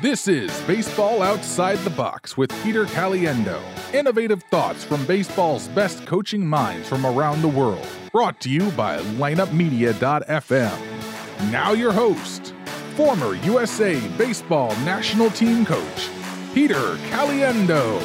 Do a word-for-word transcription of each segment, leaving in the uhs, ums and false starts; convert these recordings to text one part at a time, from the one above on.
This is Baseball Outside the Box with Peter Caliendo. Innovative thoughts from baseball's best coaching minds from around the world. Brought to you by lineup media dot f m. Now your host, former U S A Baseball National Team Coach, Peter Caliendo.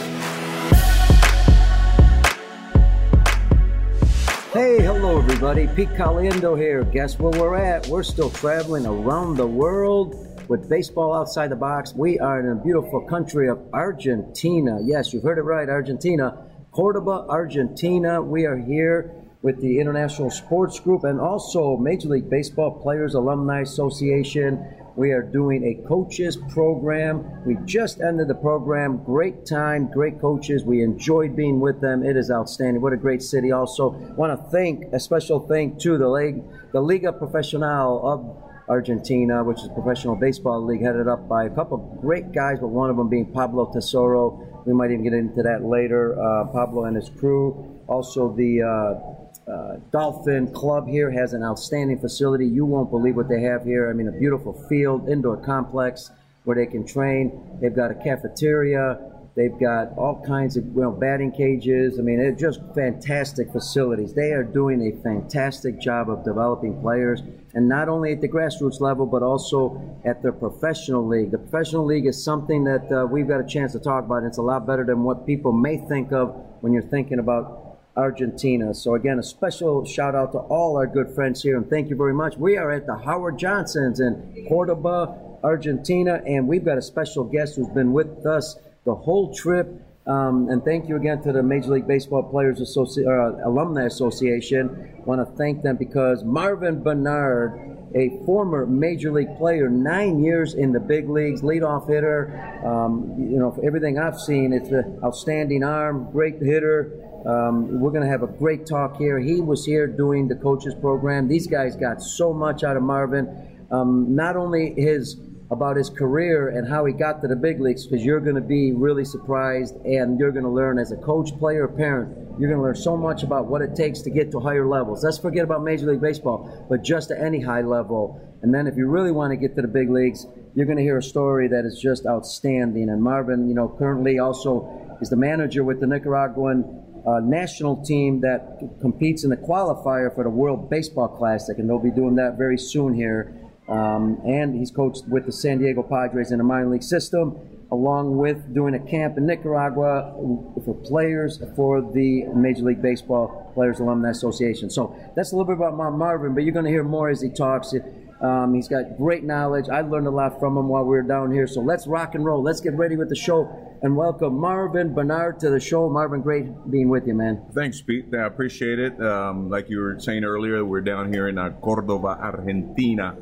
Hey, hello everybody. Pete Caliendo here. Guess where we're at? We're still traveling around the world with Baseball Outside the Box. We are in a beautiful country of Argentina. Yes, you've heard it right, Argentina. Cordoba, Argentina. We are here with the International Sports Group and also Major League Baseball Players Alumni Association. We are doing a coaches program. We just ended the program. Great time, great coaches. We enjoyed being with them. It is outstanding. What a great city. Also, want to thank, a special thank to the League, the Liga Profesional of Argentina, which is a professional baseball league headed up by a couple of great guys, but one of them being Pablo Tesoro. We might even get into that later. Uh, Pablo and his crew. Also, the uh, Uh, Dolphin Club here has an outstanding facility. You won't believe what they have here. I mean, a beautiful field, indoor complex where they can train. They've got a cafeteria. They've got all kinds of, you know, batting cages. I mean, they're just fantastic facilities. They are doing a fantastic job of developing players, and not only at the grassroots level, but also at the professional league. The professional league is something that uh, we've got a chance to talk about. It's a lot better than what people may think of when you're thinking about Argentina. So again, a special shout out to all our good friends here, and thank you very much. We are at the Howard Johnsons in Cordoba, Argentina, and we've got a special guest who's been with us the whole trip. Um, and thank you again to the Major League Baseball Players Associ- uh, Alumni Association. I want to thank them because Marvin Bernard, a former Major League player, nine years in the big leagues, leadoff hitter. Um, you know, for everything I've seen, it's an outstanding arm, great hitter. Um, we're going to have a great talk here. He was here doing the coaches program. These guys got so much out of Marvin. Um, not only his about his career and how he got to the big leagues, because you're going to be really surprised, and you're going to learn as a coach, player, parent. You're going to learn so much about what it takes to get to higher levels. Let's forget about Major League Baseball, but just to any high level. And then if you really want to get to the big leagues, you're going to hear a story that is just outstanding. And Marvin, you know, currently also is the manager with the Nicaraguan Uh, national team that competes in the qualifier for the World Baseball Classic, and they'll be doing that very soon here. Um, and he's coached with the San Diego Padres in the minor league system, along with doing a camp in Nicaragua for players for the Major League Baseball Players Alumni Association. So that's a little bit about Marvin, but you're going to hear more as he talks. Um, he's got great knowledge. I learned a lot from him while we were down here. So let's rock and roll. Let's get ready with the show and welcome Marvin Bernard to the show. Marvin, great being with you, man. Thanks, Pete. I appreciate it. Um, like you were saying earlier, we're down here in uh, Cordoba, Argentina.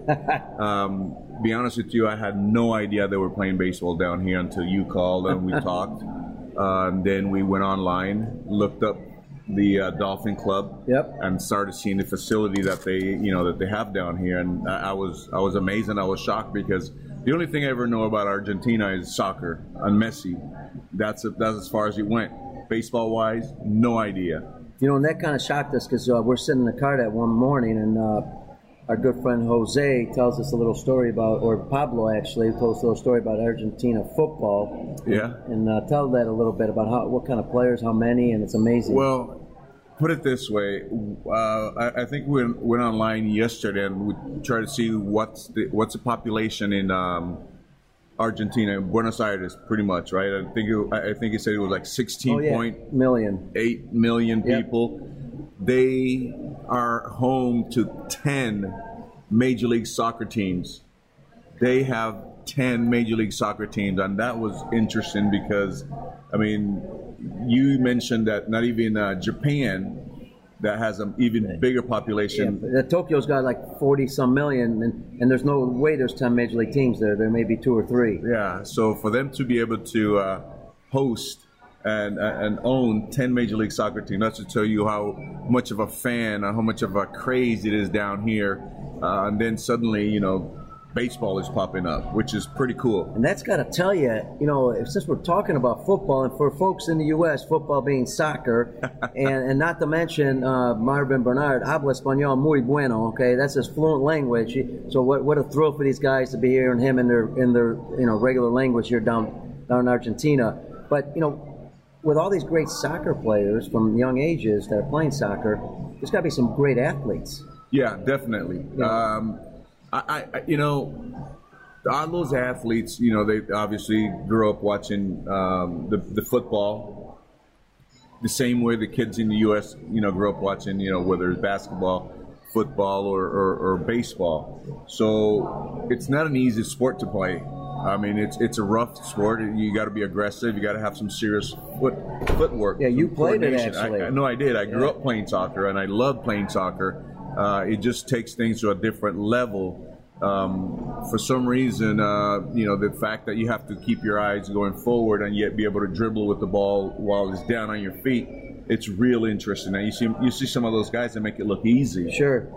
um, be honest with you, I had no idea they were playing baseball down here until you called and we talked. Uh, and then we went online, looked up the uh, Dolphin Club, yep, and started seeing the facility that they, you know, that they have down here, and I, I was, I was amazed and I was shocked because the only thing I ever know about Argentina is soccer and Messi. That's a, that's as far as it went. Baseball wise, no idea. You know, and that kind of shocked us because uh, we're sitting in the car that one morning, and uh, our good friend Jose tells us a little story about, or Pablo actually told us a little story about Argentina football. Yeah, and, and uh, tell that a little bit about how, what kind of players, how many, and it's amazing. Well, put it this way, uh, I, I think we went online yesterday and we tried to see what's the what's the population in um, Argentina, in Buenos Aires, pretty much, right? I think it, I think he said it was like sixteen point oh, yeah. million, eight million people. Yep. They are home to ten Major League Soccer teams. They have ten Major League Soccer teams, and that was interesting because, I mean, you mentioned that not even uh, Japan, that has an even bigger population. Yeah, Tokyo's got like forty some million, and, and there's no way there's ten Major League teams there. There may be two or three. Yeah, so for them to be able to uh, host and and own ten Major League Soccer teams, that's to tell you how much of a fan, or how much of a craze it is down here. Uh, and then suddenly, you know, baseball is popping up, which is pretty cool. And that's got to tell you, you know, since we're talking about football, and for folks in the U S, football being soccer, and, and not to mention uh, Marvin Bernard, habla español muy bueno, okay? That's his fluent language. So what what a thrill for these guys to be hearing him in their, in their you know, regular language here down, down in Argentina. But, you know, with all these great soccer players from young ages that are playing soccer, there's got to be some great athletes. Yeah, definitely. Yeah. Um, I, I, you know, all those athletes, you know, they obviously grew up watching um, the, the football the same way the kids in the U S, you know, grew up watching, you know, whether it's basketball, football, or, or, or baseball. So it's not an easy sport to play. I mean, it's it's a rough sport. You got to be aggressive. You got to have some serious foot footwork. Yeah, you played it, actually. I, I, no, I did. I grew yeah. up playing soccer, and I love playing soccer. Uh, it just takes things to a different level. Um, for some reason, uh, you know, the fact that you have to keep your eyes going forward and yet be able to dribble with the ball while it's down on your feet, it's real interesting. And you see, you see some of those guys that make it look easy. Sure.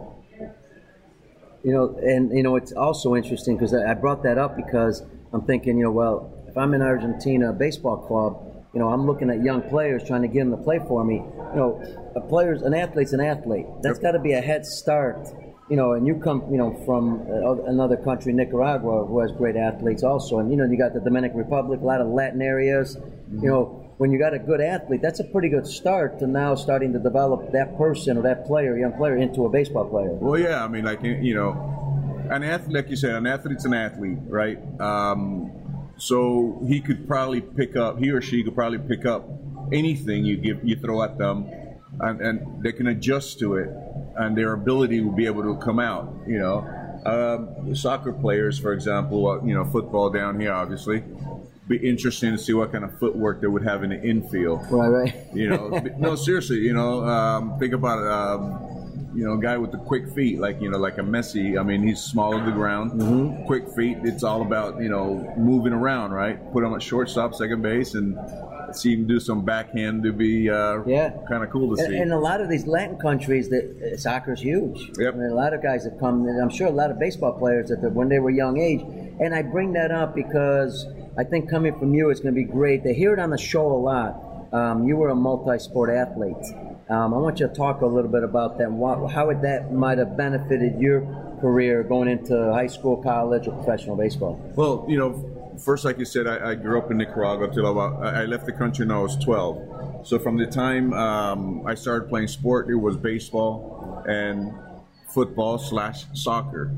You know, and, you know, it's also interesting because I brought that up because I'm thinking, you know, well, if I'm in Argentina baseball club, you know, I'm looking at young players trying to get them to play for me. You know, a player's an athlete's an athlete. That's got to be a head start. You know, and you come, you know, from another country, Nicaragua, who has great athletes also. And, you know, you got the Dominican Republic, a lot of Latin areas. Mm-hmm. You know, when you got a good athlete, that's a pretty good start to now starting to develop that person or that player, young player, into a baseball player. Well, yeah, I mean, like, you know, an athlete, like you said, an athlete's an athlete, right? Um, so he could probably pick up, he or she could probably pick up anything you give, you throw at them, and, and they can adjust to it, and their ability will be able to come out, you know. Um, soccer players, for example, uh, you know, football down here, obviously, be interesting to see what kind of footwork they would have in the infield. Right, right. You know, no, seriously, you know, um, think about it. Um, you know, a guy with the quick feet, like, you know, like a Messi. I mean, he's small to the ground, mm-hmm. quick feet. It's all about, you know, moving around, right? Put him at shortstop, second base, and see him do some backhand to be uh, yeah. kind of cool to and, see. And a lot of these Latin countries, that uh, soccer's huge. Yep. I mean, a lot of guys that come, and I'm sure a lot of baseball players that when they were young age. And I bring that up because I think coming from you, it's going to be great. They hear it on the show a lot. Um, you were a multi-sport athlete. Um, I want you to talk a little bit about that. What, how that might have benefited your career going into high school, college, or professional baseball. Well, you know, first, like you said, I, I grew up in Nicaragua till about, I left the country when I was twelve. So from the time um, I started playing sport, it was baseball and football slash soccer.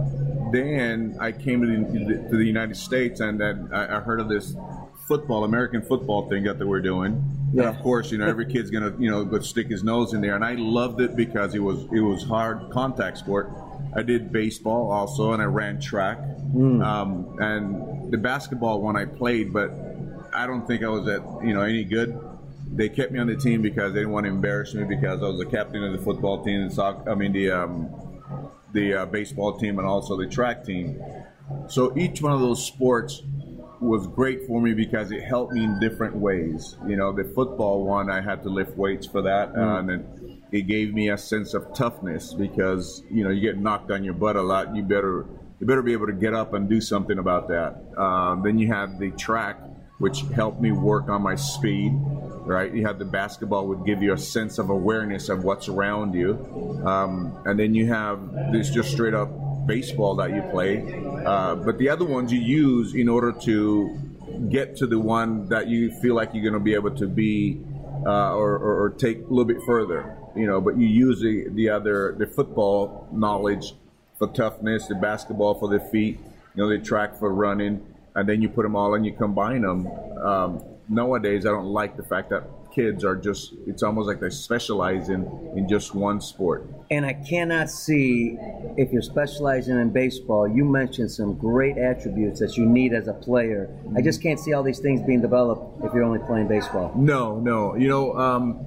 Then I came to the, to the United States, and then I, I heard of this football, American football thing that they were doing. Yeah. And of course, you know, every kid's gonna, you know, go stick his nose in there, and I loved it because it was it was hard contact sport. I did baseball also, and I ran track. Mm. Um, and the basketball one I played, but I don't think I was at, you know, any good. They kept me on the team because they didn't want to embarrass me because I was the captain of the football team and soccer. I mean the um, the uh, baseball team and also the track team. So each one of those sports was great for me because it helped me in different ways. You know, the football one, I had to lift weights for that, mm. uh, and it, it gave me a sense of toughness because, you know, you get knocked on your butt a lot. You better you better be able to get up and do something about that. Uh, then you have the track, which helped me work on my speed. Right, you have the basketball would give you a sense of awareness of what's around you, um, and then you have this just straight up baseball that you play. Uh, but the other ones you use in order to get to the one that you feel like you're going to be able to be uh, or, or, or take a little bit further. You know, but you use the, the other the football knowledge for toughness, the basketball for the feet, you know, the track for running, and then you put them all and you combine them. Um, Nowadays, I don't like the fact that kids are just, it's almost like they specialize in, in just one sport. And I cannot see, if you're specializing in baseball, you mentioned some great attributes that you need as a player. I just can't see all these things being developed if you're only playing baseball. No, no. You know, um,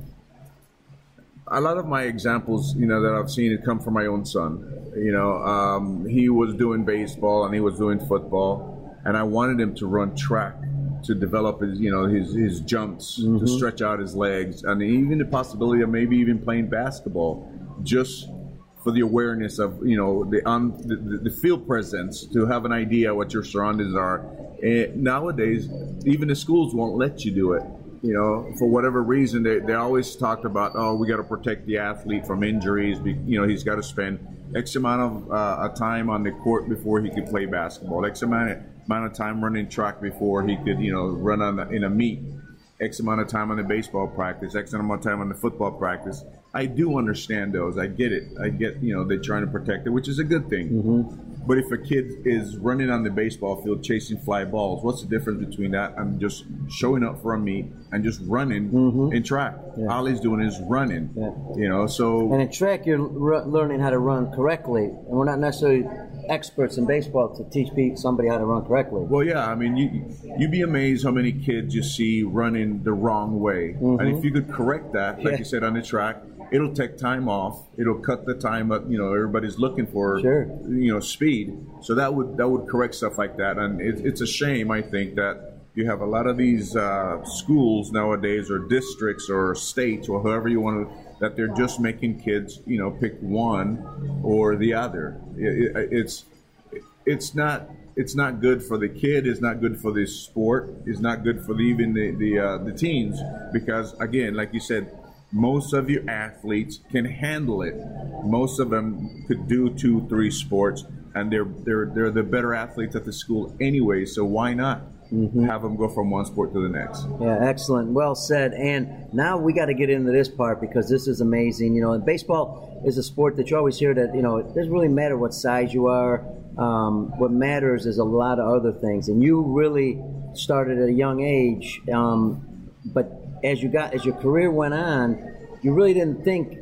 a lot of my examples, you know, that I've seen it come from my own son. You know, um, he was doing baseball and he was doing football, and I wanted him to run track, to develop his, you know, his, his jumps, mm-hmm. to stretch out his legs, and even the possibility of maybe even playing basketball, just for the awareness of, you know, the on the, the field presence, to have an idea what your surroundings are. And nowadays, even the schools won't let you do it. You know, for whatever reason, they, they always talked about, oh, we got to protect the athlete from injuries. You know, he's got to spend X amount of uh, time on the court before he could play basketball, X amount of, amount of time running track before he could, you know, run on the, in a meet, X amount of time on the baseball practice, X amount of time on the football practice. I do understand those. I get it. I get, you know, they're trying to protect it, which is a good thing. Mm-hmm. But if a kid is running on the baseball field chasing fly balls, what's the difference between that and just showing up for a meet and just running mm-hmm. in track? Yeah. All he's doing is running, yeah. you know, so... And in track, you're r- learning how to run correctly. And we're not necessarily experts in baseball to teach somebody how to run correctly. Well, yeah, I mean, you, you'd be amazed how many kids you see running the wrong way. Mm-hmm. And if you could correct that, like yeah. you said, on the track, it'll take time off. It'll cut the time up. You know, everybody's looking for, sure. you know, speed. So that would that would correct stuff like that. And it, it's a shame, I think, that you have a lot of these uh, schools nowadays, or districts, or states, or however you want to, that they're just making kids, you know, pick one or the other. It, it, it's it's not it's not good for the kid. It's not good for the sport. It's not good for the, even the the, uh, the teens, because again, like you said, most of your athletes can handle it. Most of them could do two, three sports, and they're they're they're the better athletes at the school anyway. So why not mm-hmm. have them go from one sport to the next? Yeah, excellent. Well said. And now we got to get into this part, because this is amazing. You know, and baseball is a sport that you always hear that, you know, it doesn't really matter what size you are. Um, what matters is a lot of other things. And you really started at a young age, um, but as you got as your career went on, you really didn't think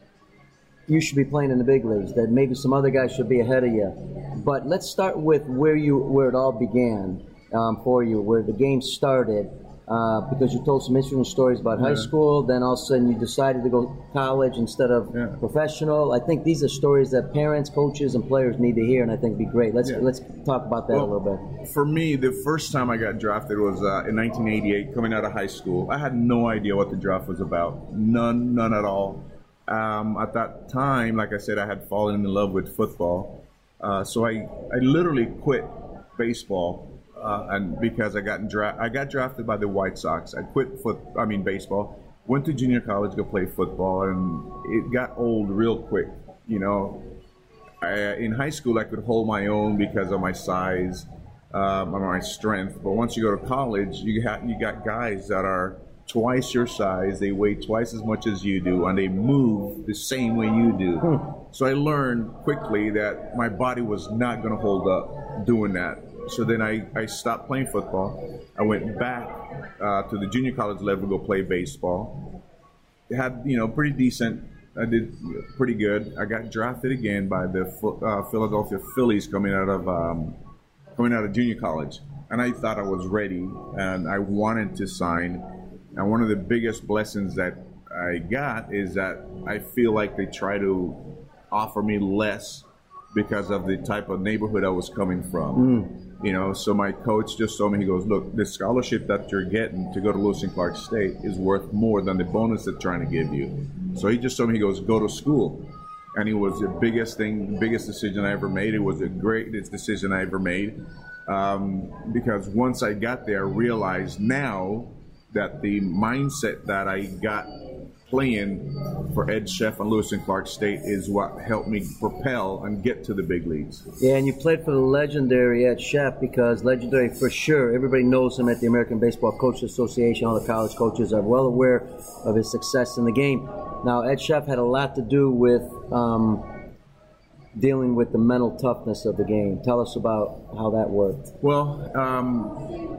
you should be playing in the big leagues, that maybe some other guys should be ahead of you. But let's start with where you where it all began um, for you, where the game started, uh, because you told some interesting stories about yeah. high school. Then all of a sudden you decided to go college instead of yeah. professional. I think these are stories that parents, coaches, and players need to hear, and I think be great. Let's yeah. let's talk about that well, a little bit. For me, the first time I got drafted was uh, in nineteen eighty-eight, coming out of high school. I had no idea what the draft was about, none, none at all. Um, at that time, like I said, I had fallen in love with football, uh, so I I literally quit baseball. Uh, and because I got dra- I got drafted by the White Sox, I quit foot. I mean baseball. Went to junior college to go play football, and it got old real quick. You know, I, in high school I could hold my own because of my size, um, and my strength. But once you go to college, you have you got guys that are twice your size. They weigh twice as much as you do, and they move the same way you do. Hmm. So I learned quickly that my body was not going to hold up doing that. So then I, I stopped playing football. I went back uh, to the junior college level to go play baseball. Had, you know, pretty decent. I did pretty good. I got drafted again by the uh, Philadelphia Phillies coming out of um, coming out of junior college, and I thought I was ready, and I wanted to sign. And one of the biggest blessings that I got is that I feel like they try to offer me less because of the type of neighborhood I was coming from. Mm. You know, so my coach just told me, he goes, look, the scholarship that you're getting to go to Lewis and Clark State is worth more than the bonus they're trying to give you. So he just told me, he goes, go to school. And it was the biggest thing, the biggest decision I ever made. It was the greatest decision I ever made. Um, because once I got there, I realized now that the mindset that I got playing for Ed Sheff and Lewis and Clark State is what helped me propel and get to the big leagues. Yeah, and you played for the legendary Ed Sheff, because legendary for sure. Everybody knows him at the American Baseball Coaches Association. All the college coaches are well aware of his success in the game. Now, Ed Sheff had a lot to do with um, dealing with the mental toughness of the game. Tell us about how that worked. Well, um,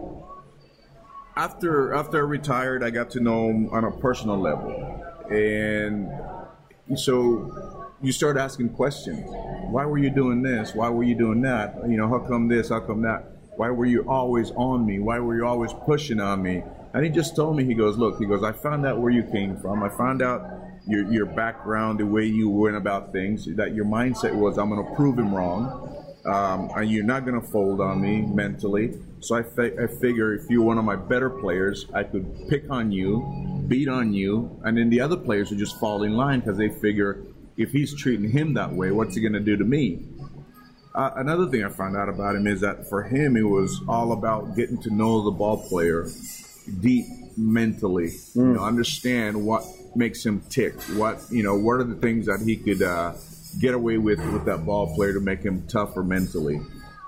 After after I retired, I got to know him on a personal level. And so you start asking questions. Why were you doing this? Why were you doing that? You know, how come this? How come that? Why were you always on me? Why were you always pushing on me? And he just told me, he goes, look, he goes, I found out where you came from. I found out your your background, the way you went about things, that your mindset was, I'm going to prove him wrong. Um, and you're not going to fold on me mentally. So I, fi- I figure if you're one of my better players, I could pick on you, beat on you, and then the other players would just fall in line because they figure if he's treating him that way, what's he going to do to me? Uh, another thing I found out about him is that for him, it was all about getting to know the ball player deep mentally, mm. you know, understand what makes him tick, what, you know, what are the things that he could uh, get away with with that ball player to make him tougher mentally.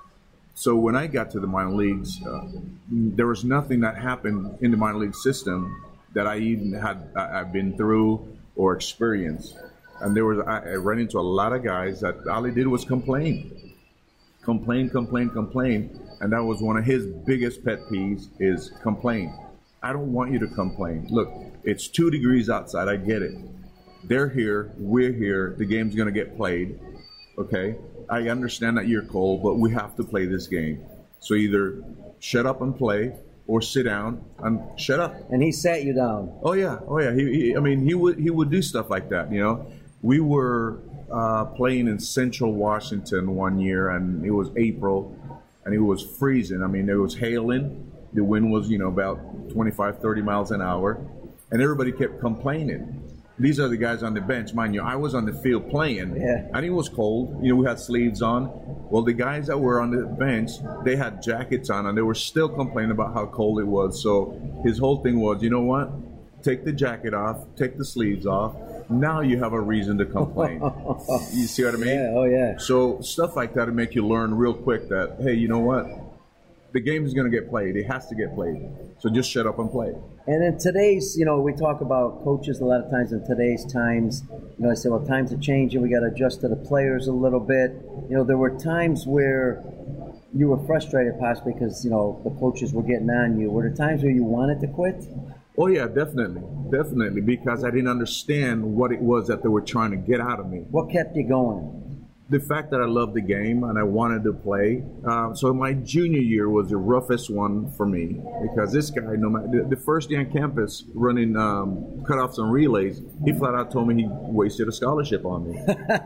So when I got to the minor leagues, uh, there was nothing that happened in the minor league system that I even had I've been through or experienced. And there was I, I ran into a lot of guys that all they did was complain, complain, complain, complain, and that was one of his biggest pet peeves is complain. I don't want you to complain. Look, it's two degrees outside. I get it. They're here. We're here. The game's going to get played. Okay? I understand that you're cold, but we have to play this game. So either shut up and play or sit down and shut up. And he sat you down. Oh, yeah. Oh, yeah. He, he, I mean, he would he would do stuff like that, you know. We were uh, playing in Central Washington one year, and it was April, and it was freezing. I mean, it was hailing. The wind was, you know, about twenty-five, thirty miles an hour, and everybody kept complaining. These are the guys on the bench. Mind you, I was on the field playing, yeah. and it was cold. You know, we had sleeves on. Well, the guys that were on the bench, they had jackets on, and they were still complaining about how cold it was. So his whole thing was, you know what? Take the jacket off, take the sleeves off. Now you have a reason to complain. You see what I mean? Yeah, oh, yeah. So stuff like that will make you learn real quick that, hey, you know what? The game is going to get played. It has to get played. So just shut up and play. And in today's, you know, we talk about coaches a lot of times in today's times. You know, I say, well, times are changing. We got to adjust to the players a little bit. You know, there were times where you were frustrated possibly because, you know, the coaches were getting on you. Were there times where you wanted to quit? Oh, yeah, definitely. Definitely. Because I didn't understand what it was that they were trying to get out of me. What kept you going? The fact that I loved the game and I wanted to play. Uh, so my junior year was the roughest one for me because this guy, no matter the, the first day on campus running um, cutoffs and relays, he flat out told me he wasted a scholarship on me.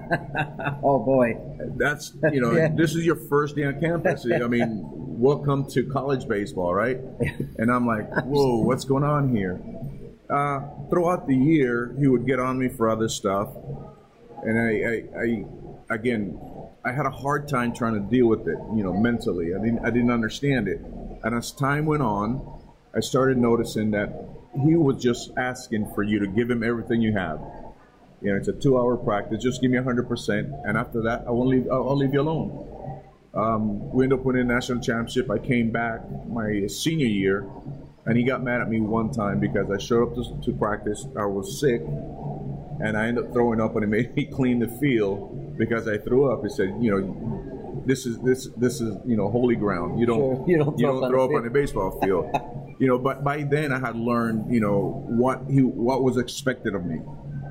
Oh boy, that's you know yeah. This is your first day on campus. I mean, welcome to college baseball, right? And I'm like, whoa, what's going on here? Uh, throughout the year, he would get on me for other stuff, and I. I, I Again, I had a hard time trying to deal with it, you know, mentally. I didn't, I didn't understand it. And as time went on, I started noticing that he was just asking for you to give him everything you have. You know, it's a two-hour practice. Just give me one hundred percent, and after that, I won't leave. I'll, I'll leave you alone. Um, we ended up winning a national championship. I came back my senior year, and he got mad at me one time because I showed up to, to practice. I was sick, and I ended up throwing up, and he made me clean the field. Because I threw up, he said, you know, this is this this is you know holy ground. You don't sure. you don't, you don't throw up on the baseball field. You know, but by then I had learned you know what he what was expected of me.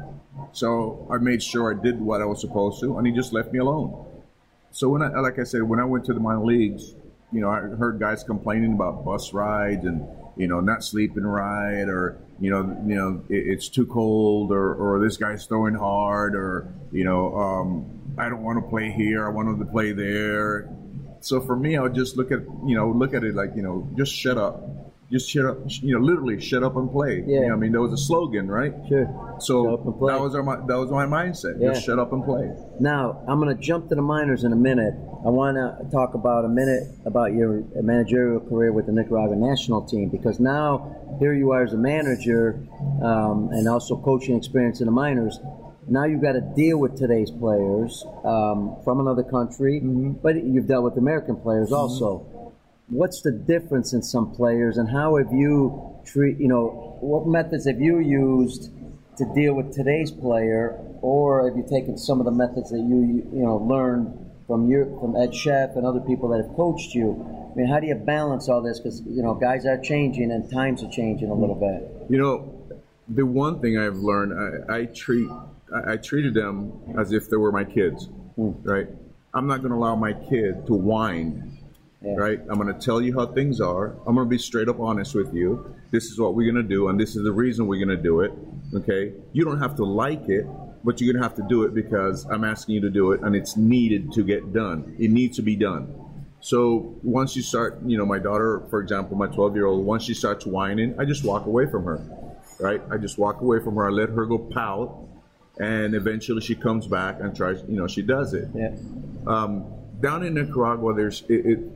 So I made sure I did what I was supposed to, and he just left me alone. So when I, like I said, when I went to the minor leagues, you know, I heard guys complaining about bus rides and you know not sleeping right, or you know you know it, it's too cold, or or this guy's throwing hard, or you know. Um, I don't want to play here. I wanted to play there. So for me, I would just look at, you know, look at it like, you know, just shut up. Just shut up, you know, literally shut up and play. Yeah. You know, I mean, there was a slogan, right? Sure. So that was our, that was my mindset. Yeah. Just shut up and play. Now, I'm going to jump to the minors in a minute. I want to talk about a minute about your managerial career with the Nicaragua national team, because now here you are as a manager um, and also coaching experience in the minors. Now you've got to deal with today's players um, from another country, mm-hmm. but you've dealt with American players mm-hmm. also. What's the difference in some players, and how have you treat? You know, what methods have you used to deal with today's player, or have you taken some of the methods that you you know learned from your from Ed Sheff and other people that have coached you? I mean, how do you balance all this? Because you know, guys are changing and times are changing a little bit. You know, the one thing I've learned, I, I treat. I treated them as if they were my kids, mm. right? I'm not going to allow my kid to whine, yeah. right? I'm going to tell you how things are. I'm going to be straight up honest with you. This is what we're going to do, and this is the reason we're going to do it, okay? You don't have to like it, but you're going to have to do it because I'm asking you to do it, and it's needed to get done. It needs to be done. So once you start, you know, my daughter, for example, my twelve-year-old, once she starts whining, I just walk away from her, right? I just walk away from her. I let her go pout. and eventually she comes back and tries. You know, she does it. Yeah. Um, down in Nicaragua, there's it, it,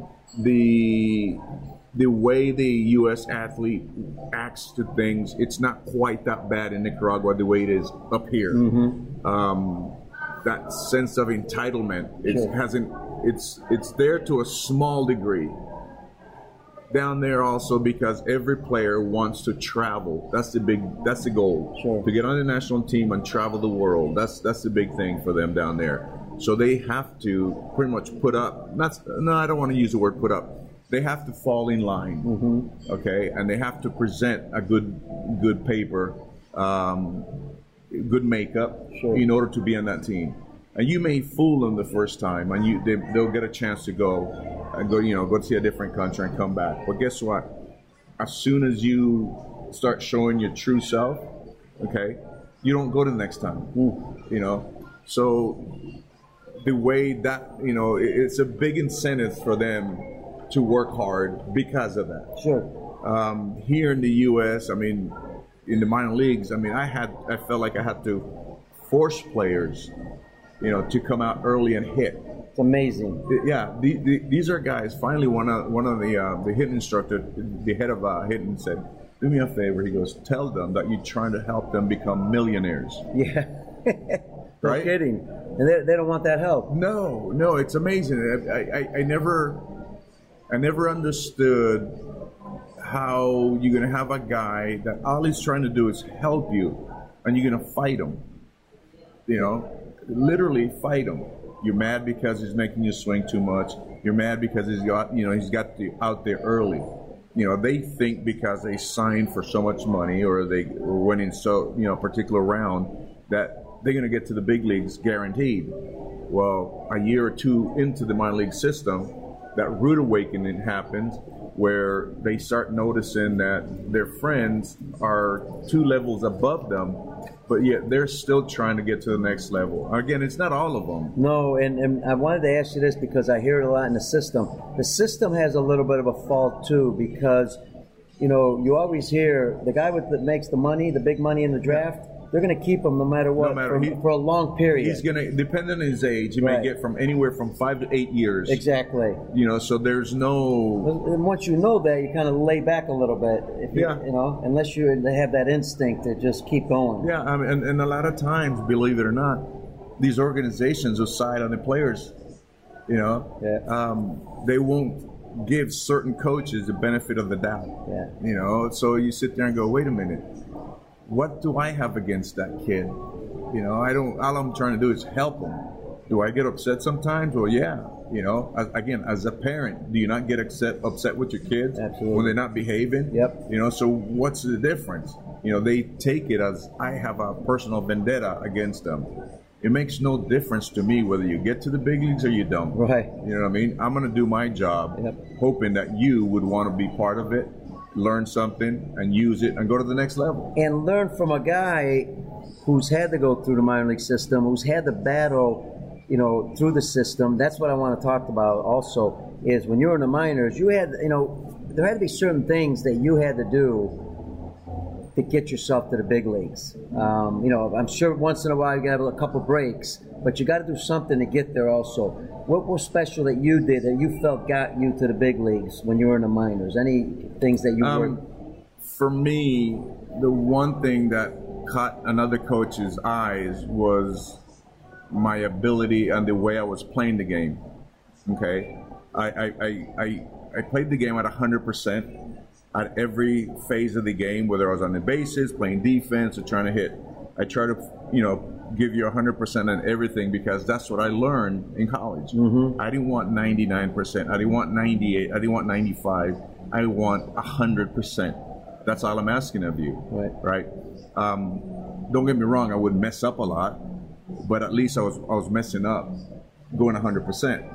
the the way the U S athlete acts to things. It's not quite that bad in Nicaragua the way it is up here. Mm-hmm. Um, that sense of entitlement, it Sure. hasn't. It's it's there to a small degree. Down there also because every player wants to travel. That's the big. That's the goal. Sure. To get on the national team and travel the world. That's that's the big thing for them down there. So they have to pretty much put up. Not no, I don't want to use the word put up. They have to fall in line. Mm-hmm. Okay, and they have to present a good good paper, um, good makeup Sure. in order to be on that team. And you may fool them the first time, and you they, they'll get a chance to go and go, you know, go see a different country and come back. But guess what? As soon as you start showing your true self, okay, you don't go to the next time. Mm. You know, so the way that you know, it, it's a big incentive for them to work hard because of that. Sure. Um, here in the U S, I mean, in the minor leagues, I mean, I had, I felt like I had to force players, you know, to come out early and hit. It's amazing. Yeah, the, the, these are guys. Finally, one of one of the uh, the hitting instructor, the head of uh, hitting, said, "Do me a favor." He goes, "Tell them that you're trying to help them become millionaires." Yeah. No Right? kidding. And they, they don't want that help. No, no, it's amazing. I, I, I never, I never understood how you're gonna have a guy that all he's trying to do is help you, and you're gonna fight him. You know, literally fight him. You're mad because he's making you swing too much. You're mad because he's got, you know, he's got you out there early. You know, they think because they signed for so much money or they were winning so, you know, a particular round that they're going to get to the big leagues guaranteed. Well, a year or two into the minor league system, that rude awakening happens where they start noticing that their friends are two levels above them, but yet they're still trying to get to the next level. Again, it's not all of them. No, and, and I wanted to ask you this because I hear it a lot in the system. The system has a little bit of a fault too because, you know, you always hear the guy with that makes the money, the big money in the draft, they're going to keep him no matter what No matter- for, he- for a long period. He's going to, depending on his age, he Right. may get from anywhere from five to eight years. Exactly. You know, so there's no... And once you know that, you kind of lay back a little bit. If you, Yeah. you know, unless you have that instinct to just keep going. Yeah, I mean, and, and a lot of times, believe it or not, these organizations will side on the players. You know, Yeah. um, they won't give certain coaches the benefit of the doubt. Yeah. You know, so you sit there and go, wait a minute, what do I have against that kid? You know, I don't. All I'm trying to do is help him. Do I get upset sometimes? Well, yeah. You know, as, again, as a parent, do you not get upset upset with your kids Absolutely. when they're not behaving? Yep. You know, so what's the difference? You know, they take it as I have a personal vendetta against them. It makes no difference to me whether you get to the big leagues or you don't. Right. You know what I mean? I'm going to do my job, Yep. hoping that you would want to be part of it, learn something, and use it, and go to the next level. And learn from a guy who's had to go through the minor league system, who's had to battle, you know, through the system. That's what I want to talk about also, is when you were in the minors, you had, you know, there had to be certain things that you had to do to get yourself to the big leagues. Um, you know, I'm sure once in a while you got a couple breaks, but you got to do something to get there also. What was special that you did that you felt got you to the big leagues when you were in the minors? Any things that you were... Um, for me, the one thing that caught another coach's eyes was my ability and the way I was playing the game. Okay, I I I, I, I played the game at one hundred percent at every phase of the game, whether I was on the bases, playing defense, or trying to hit. I try to, you know, give you one hundred percent on everything because that's what I learned in college. Mm-hmm. I didn't want ninety-nine percent. I didn't want ninety-eight. I didn't want ninety-five. I want one hundred percent. That's all I'm asking of you. Right. Right. Um, don't get me wrong. I would mess up a lot, but at least I was I was messing up, going one hundred percent.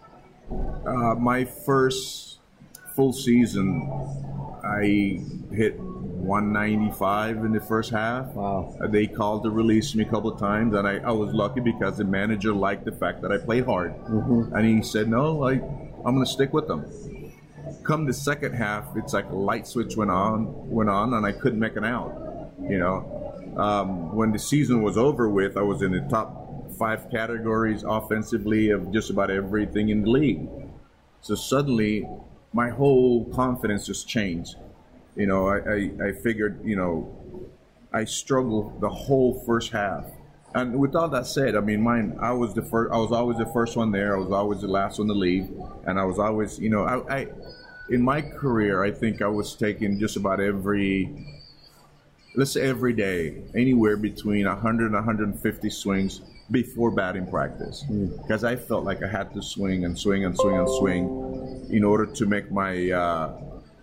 Uh, my first full season, I hit one ninety-five in the first half. Wow. Uh, they called to release me a couple of times, and I, I was lucky because the manager liked the fact that I played hard. Mm-hmm. And he said, no, I, I'm going to stick with them. Come the second half, it's like a light switch went on, went on, and I couldn't make an out, you know. Um, when the season was over with, I was in the top five categories offensively of just about everything in the league. So suddenly, my whole confidence just changed. You know, I, I, I figured, you know, I struggled the whole first half. And with all that said, I mean, mine, I was the first, I was always the first one there. I was always the last one to leave. And I was always, you know, I, I in my career, I think I was taking just about every, let's say every day, anywhere between one hundred and one hundred fifty swings before batting practice. Because mm. I felt like I had to swing and swing and swing and swing in order to make my, uh,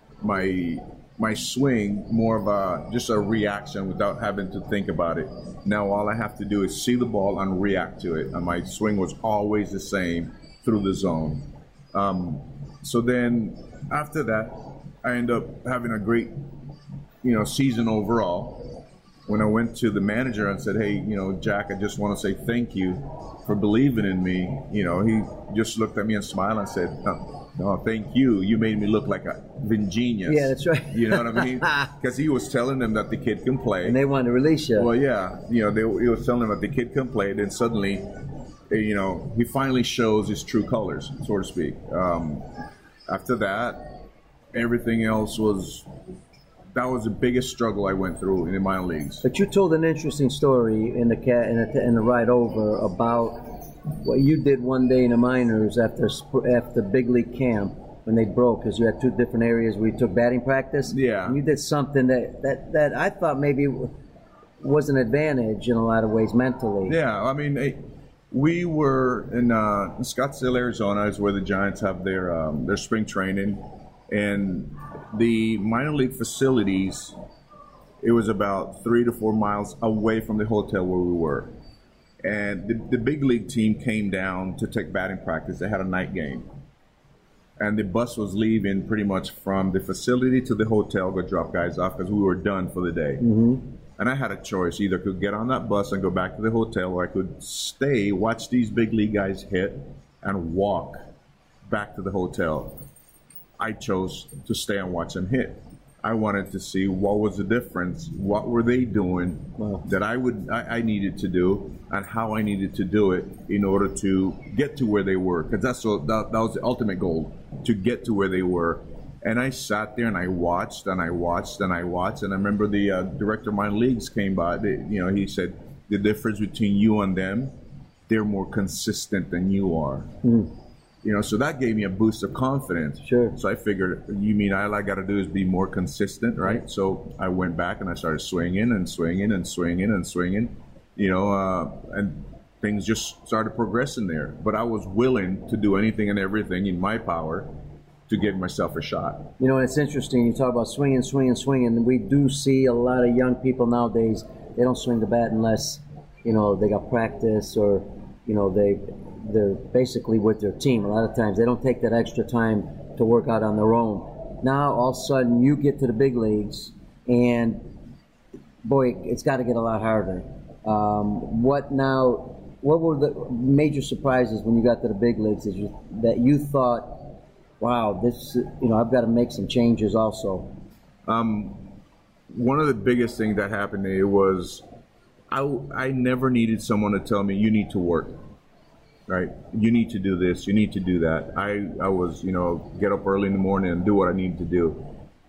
my, my swing more of a just a reaction without having to think about it. Now all I have to do is see the ball and react to it, and my swing was always the same through the zone. Um, so then after that, I ended up having a great, you know, season overall. When I went to the manager and said, "Hey, you know, Jack, I just want to say thank you for believing in me," you know, he just looked at me and smiled and said, "No. No, thank you. You made me look like a genius." Yeah, that's right. You know what I mean? Because he was telling them that the kid can play. And they wanted to release you. Well, yeah. You know, they, he was telling them that the kid can play. Then suddenly, you know, he finally shows his true colors, so to speak. Um, after that, everything else was, that was the biggest struggle I went through in the minor leagues. But you told an interesting story in the, cat, in the, in the ride over about what you did one day in the minors after after big league camp when they broke, because you had two different areas where you took batting practice. Yeah. And you did something that, that, that I thought maybe was an advantage in a lot of ways mentally. Yeah, I mean, it, we were in uh, Scottsdale, Arizona, is where the Giants have their um, their spring training, and the minor league facilities, it was about three to four miles away from the hotel where we were. And the, the big league team came down to take batting practice. They had a night game. And the bus was leaving pretty much from the facility to the hotel, go drop guys off because we were done for the day. Mm-hmm. And I had a choice. Either could get on that bus and go back to the hotel, or I could stay, watch these big league guys hit, and walk back to the hotel. I chose to stay and watch them hit. I wanted to see what was the difference, what were they doing wow. that I would I, I needed to do, and how I needed to do it in order to get to where they were. Because that's what that, that was the ultimate goal, to get to where they were. And I sat there and I watched and I watched and I watched. And I remember the uh, director of minor leagues came by. They, you know, he said the difference between you and them, they're more consistent than you are. Mm. You know, so that gave me a boost of confidence. Sure. So I figured, you mean all I got to do is be more consistent, right? So I went back and I started swinging and swinging and swinging and swinging, you know, uh, and things just started progressing there. But I was willing to do anything and everything in my power to give myself a shot. You know, it's interesting. You talk about swinging, swinging, swinging, and we do see a lot of young people nowadays, they don't swing the bat unless, you know, they got practice or, you know, they... they're basically with their team. A lot of times they don't take that extra time to work out on their own. Now all of a sudden you get to the big leagues and boy, it's got to get a lot harder. Um, what now, what were the major surprises when you got to the big leagues that you, that you thought, wow, this, you know, I've got to make some changes also? Um, one of the biggest things that happened to me was I, I never needed someone to tell me you need to work. Right, you need to do this, you need to do that. I, I was, you know, get up early in the morning and do what I needed to do.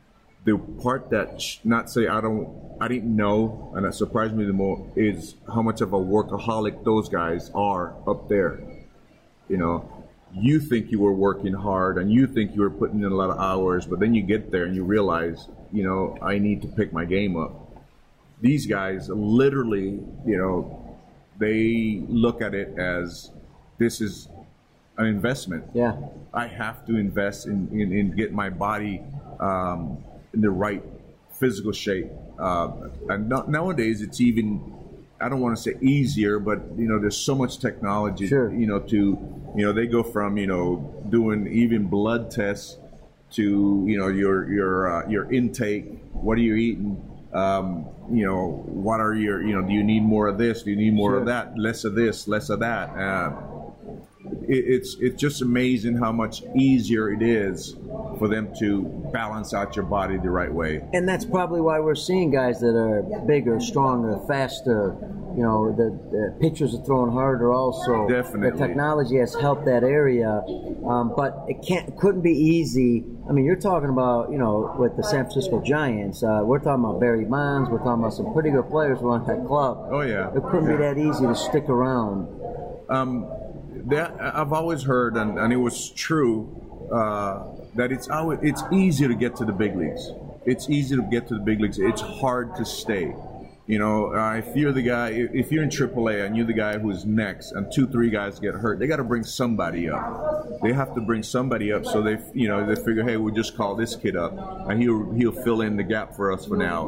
The part that, not say I don't, I didn't know, and that surprised me the most, is how much of a workaholic those guys are up there. You know, you think you were working hard and you think you were putting in a lot of hours, but then you get there and you realize, you know, I need to pick my game up. These guys literally, you know, they look at it as, this is an investment. Yeah, I have to invest in, in, in get my body um, in the right physical shape. Uh, and no, nowadays, it's even, I don't want to say easier, but, you know, there's so much technology, sure. you know, to, you know, they go from, you know, doing even blood tests to, you know, your, your, uh, your intake. What are you eating? Um, you know, what are your, you know, do you need more of this? Do you need more sure. of that? Less of this, less of that. Uh, it, it's it's just amazing how much easier it is for them to balance out your body the right way. And that's probably why we're seeing guys that are bigger, stronger, faster. You know, the, the pitchers are throwing harder also. Definitely. The technology has helped that area. Um, but it can't, couldn't be easy. I mean, you're talking about, you know, with the San Francisco Giants, uh, we're talking about Barry Bonds, we're talking about some pretty good players who are on that club. Oh, yeah. It couldn't yeah. be that easy to stick around. Um, that, I've always heard, and, and it was true, uh, that it's always, it's easier to get to the big leagues. It's easy to get to the big leagues. It's hard to stay. You know, uh, if you're the guy, if you're in triple A and you're the guy who's next, and two, three guys get hurt, they got to bring somebody up. They have to bring somebody up, so they, you know, they figure, hey, we'll just call this kid up, and he'll he'll fill in the gap for us for now.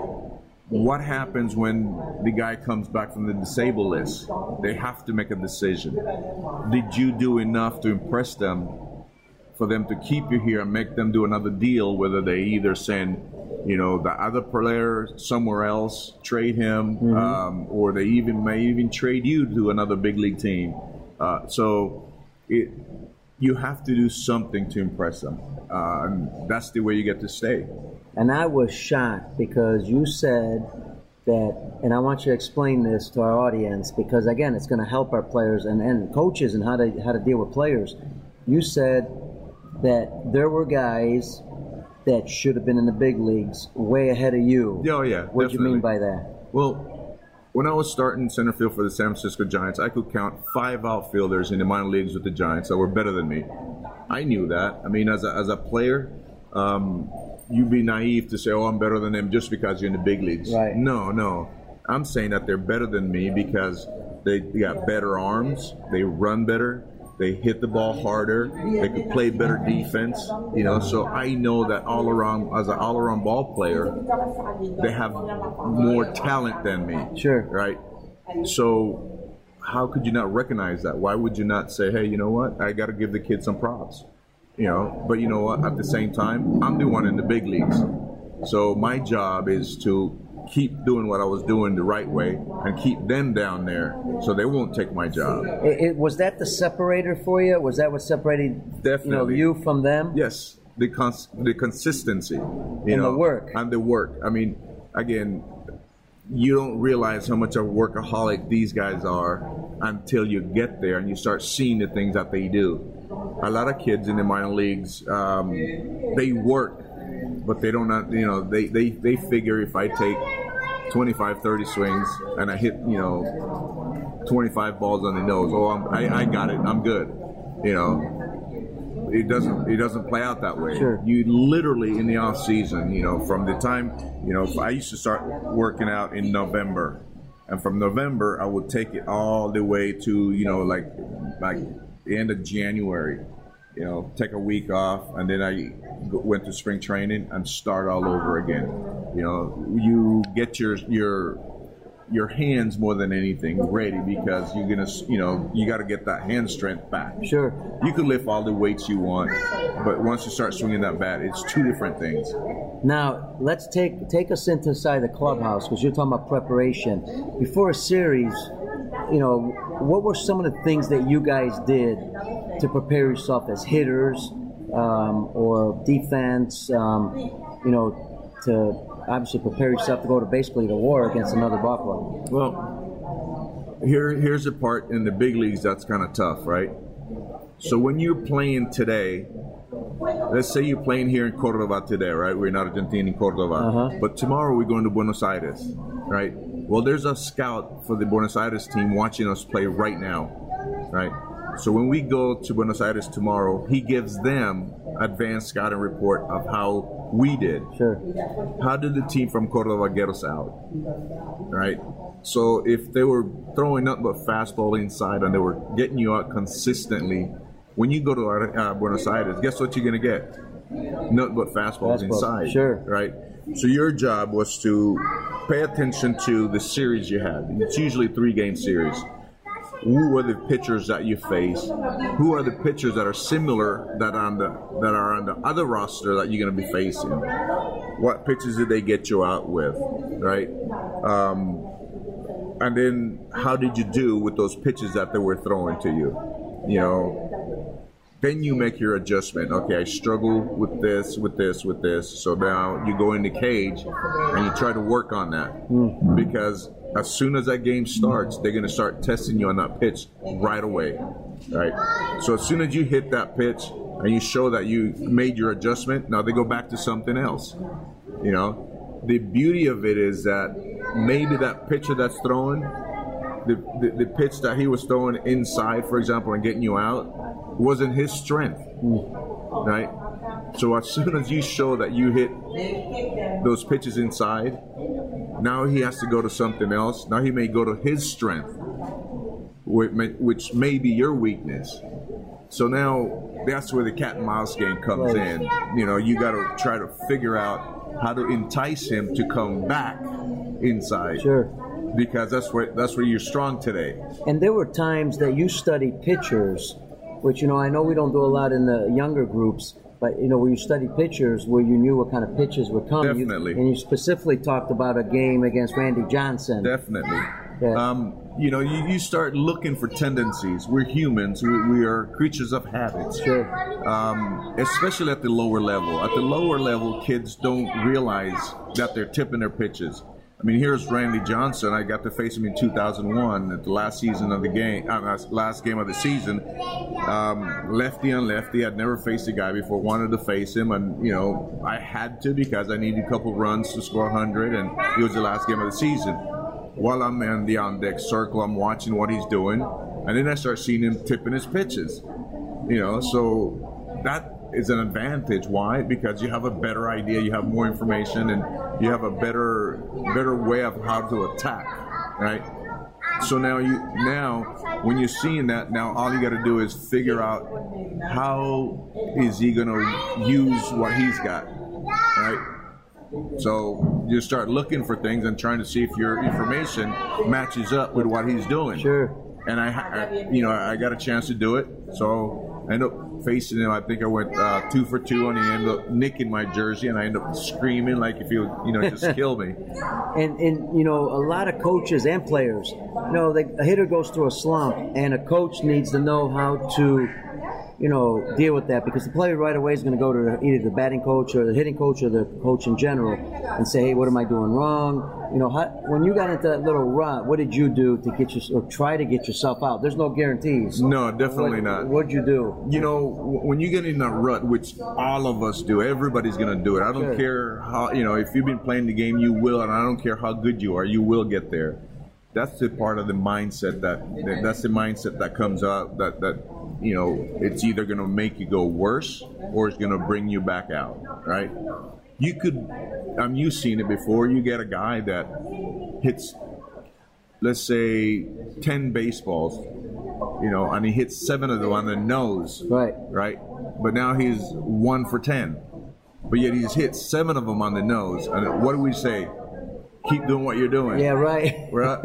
What happens when the guy comes back from the disabled list? They have to make a decision. Did you do enough to impress them for them to keep you here and make them do another deal, whether they either send, you know, the other player somewhere else, trade him, mm-hmm. um, or they even may even trade you to another big league team. Uh, so it, you have to do something to impress them. Uh, and that's the way you get to stay. And I was shocked because you said that, and I want you to explain this to our audience because, again, it's going to help our players and, and coaches and how to how to deal with players. You said that there were guys that should have been in the big leagues way ahead of you. Oh, yeah. What do you mean by that? Well, when I was starting center field for the San Francisco Giants, I could count five outfielders in the minor leagues with the Giants that were better than me. I knew that. I mean, as a, as a player, um, you'd be naive to say, oh, I'm better than them just because you're in the big leagues. Right. No, no. I'm saying that they're better than me because they got better arms, they run better, they hit the ball harder, they could play better defense, you know, so I know that all around, as an all-around ball player, they have more talent than me. Sure. Right? So how could you not recognize that? Why would you not say, hey, you know what, I got to give the kid some props, you know, but you know what, at the same time, I'm the one in the big leagues. So my job is to keep doing what I was doing the right way and keep them down there so they won't take my job. It, it, was that the separator for you? Was that what separated Definitely. You know, you from them? Yes, the cons- the consistency. You and know, the work. And the work. I mean, again, you don't realize how much of a workaholic these guys are until you get there and you start seeing the things that they do. A lot of kids in the minor leagues, um, they work, but they don't, you know, they, they, they figure if I take twenty-five, thirty swings and I hit, you know, twenty-five balls on the nose, oh, I'm, I, I got it, I'm good. You know, it doesn't, it doesn't play out that way. Sure. You literally in the off season, you know, from the time, you know, I used to start working out in November, and from November I would take it all the way to, you know, like, like the end of January. You know, take a week off, and then I went to spring training and start all over again. You know, you get your your your hands more than anything ready because you're gonna, you know, you got to get that hand strength back. Sure. You can lift all the weights you want, but once you start swinging that bat, it's two different things. Now let's take take us into inside the clubhouse because you're talking about preparation before a series. You know, what were some of the things that you guys did to prepare yourself as hitters um, or defense, um, you know, to obviously prepare yourself to go to basically the war against another ball club? Well, here here's the part in the big leagues that's kind of tough, right? So when you're playing today, let's say you're playing here in Cordova today, right? We're in Argentina, in Cordova. Uh-huh. But tomorrow we're going to Buenos Aires, right? Well, there's a scout for the Buenos Aires team watching us play right now, right? So when we go to Buenos Aires tomorrow, he gives them advanced scouting report of how we did. Sure. How did the team from Cordova get us out, right? So if they were throwing nothing but fastball inside and they were getting you out consistently, when you go to uh, Buenos Aires, guess what you're going to get? Nothing but fastballs Fastball, inside, sure. right? So your job was to pay attention to the series you had. It's usually a three-game series. Who are the pitchers that you face? Who are the pitchers that are similar that are on the that are on the other roster that you're going to be facing? What pitches did they get you out with, right? Um, and then how did you do with those pitches that they were throwing to you? you know, then you make your adjustment. Okay, I struggle with this, with this, with this. So now you go in the cage and you try to work on that. Mm. Because as soon as that game starts, they're going to start testing you on that pitch right away. Right? So as soon as you hit that pitch and you show that you made your adjustment, now they go back to something else. You know, the beauty of it is that maybe that pitcher that's throwing, the, the, the pitch that he was throwing inside, for example, and getting you out, wasn't his strength, right? So as soon as you show that you hit those pitches inside, now he has to go to something else. Now he may go to his strength, which may be your weakness. So now that's where the cat and mouse game comes in. You know, you got to try to figure out how to entice him to come back inside. Sure. Because that's where that's where you're strong today. And there were times that you studied pitchers, which, you know, I know we don't do a lot in the younger groups, but, you know, where you studied pitchers where you knew what kind of pitches were coming. Definitely. You, and you specifically talked about a game against Randy Johnson. Definitely. Yeah. Um, you know, you, you start looking for tendencies. We're humans. We, we are creatures of habits. Sure. Um, especially at the lower level. At the lower level, kids don't realize that they're tipping their pitches. I mean, here's Randy Johnson. I got to face him in two thousand one at the last season of the game, uh, last game of the season. Um, lefty on lefty. I'd never faced a guy before. Wanted to face him, and you know, I had to because I needed a couple runs to score one hundred, and it was the last game of the season. While I'm in the on-deck circle, I'm watching what he's doing, and then I start seeing him tipping his pitches. You know, so that is an advantage. Why? Because you have a better idea, you have more information, and you have a better better way of how to attack, right? So now you now when you're seeing that, now all you got to do is figure out how is he going to use what he's got, right? So you start looking for things and trying to see if your information matches up with what he's doing. Sure. And I, I you know, I got a chance to do it, so I ended up facing him. I think I went uh, two for two, and he ended up nicking my jersey, and I ended up screaming like if he would, you know, just kill me. And, and, you know, a lot of coaches and players, you know, the, a hitter goes through a slump, and a coach needs to know how to, you know, deal with that, because the player right away is going to go to either the batting coach or the hitting coach or the coach in general and say, hey, what am I doing wrong? You know, how, when you got into that little rut, what did you do to get your, or try to get yourself out? There's no guarantees. No, definitely what, not. What'd you do? You know, when you get in that rut, which all of us do, everybody's going to do it. I don't Sure. care how, you know, if you've been playing the game, you will, and I don't care how good you are, you will get there. That's the part of the mindset that, that that's the mindset that comes out that, that, you know, it's either going to make you go worse or it's going to bring you back out, right? You could, I mean, you've seen it before. You get a guy that hits, let's say, ten baseballs, you know, and he hits seven of them on the nose, Right. right? But now he's one for ten. But yet he's hit seven of them on the nose. And what do we say? Keep doing what you're doing. Yeah, right. Right?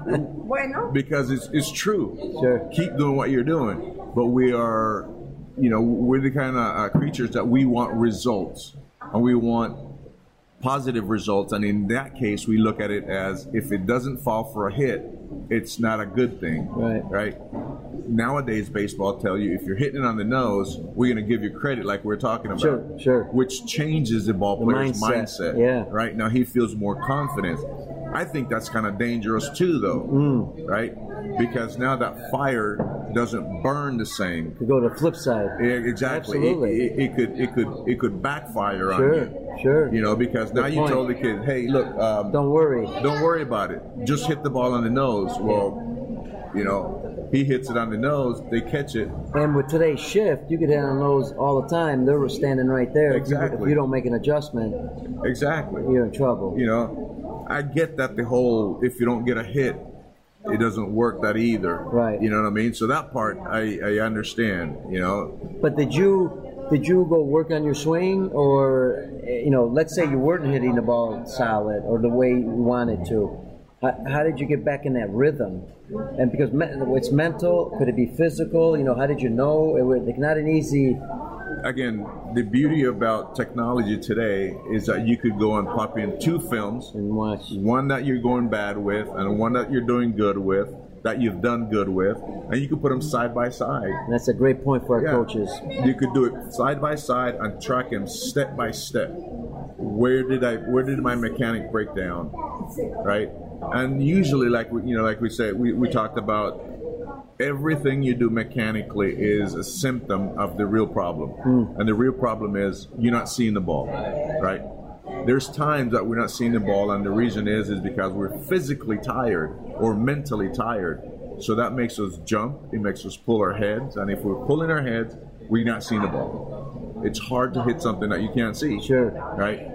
Because it's it's true. Sure. Keep doing what you're doing. But we are, you know, we're the kind of uh, creatures that we want results. And we want positive results. And in that case, we look at it as if it doesn't fall for a hit, it's not a good thing. Right. Right? Nowadays, baseball tell you if you're hitting it on the nose, we're going to give you credit like we're talking about. Sure, sure. Which changes the ball The player's mindset, mindset. yeah. Right? Now he feels more confident. I think that's kind of dangerous too, though. Mm. Right? Because now that fire doesn't burn the same. To go to the flip side. Yeah, exactly. Absolutely. It, it, it could it could it could backfire on Sure, you. sure. You know, because now you point. told the kid, hey, look, um, Don't worry. don't worry about it. Just hit the ball on the nose. Well, you know, he hits it on the nose, they catch it. And with today's shift, you could hit on those all the time. They were standing right there. Exactly. If you don't make an adjustment, Exactly. you're in trouble. You know, I get that the whole, if you don't get a hit, it doesn't work that either. Right. You know what I mean? So that part I, I understand, you know. But did you did you go work on your swing, or, you know, let's say you weren't hitting the ball solid or the way you wanted to? How, how did you get back in that rhythm? And because me- it's mental, could it be physical? You know, how did you know? It was like not an easy. Again, the beauty about technology today is that you could go and pop in two films, And watch. one that you're going bad with and one that you're doing good with, that you've done good with, and you can put them side by side. That's a great point for our Yeah. coaches. You could do it side by side and track him step by step. Where did I? Where did my mechanic break down? Right? And usually, like we, you know, like we say, we, we talked about, everything you do mechanically is a symptom of the real problem, mm. and the real problem is you're not seeing the ball. Right? There's times that we're not seeing the ball, and the reason is is because we're physically tired or mentally tired. So that makes us jump. It makes us pull our heads, and if we're pulling our heads, we're not seeing the ball. It's hard to hit something that you can't see. Sure. Right.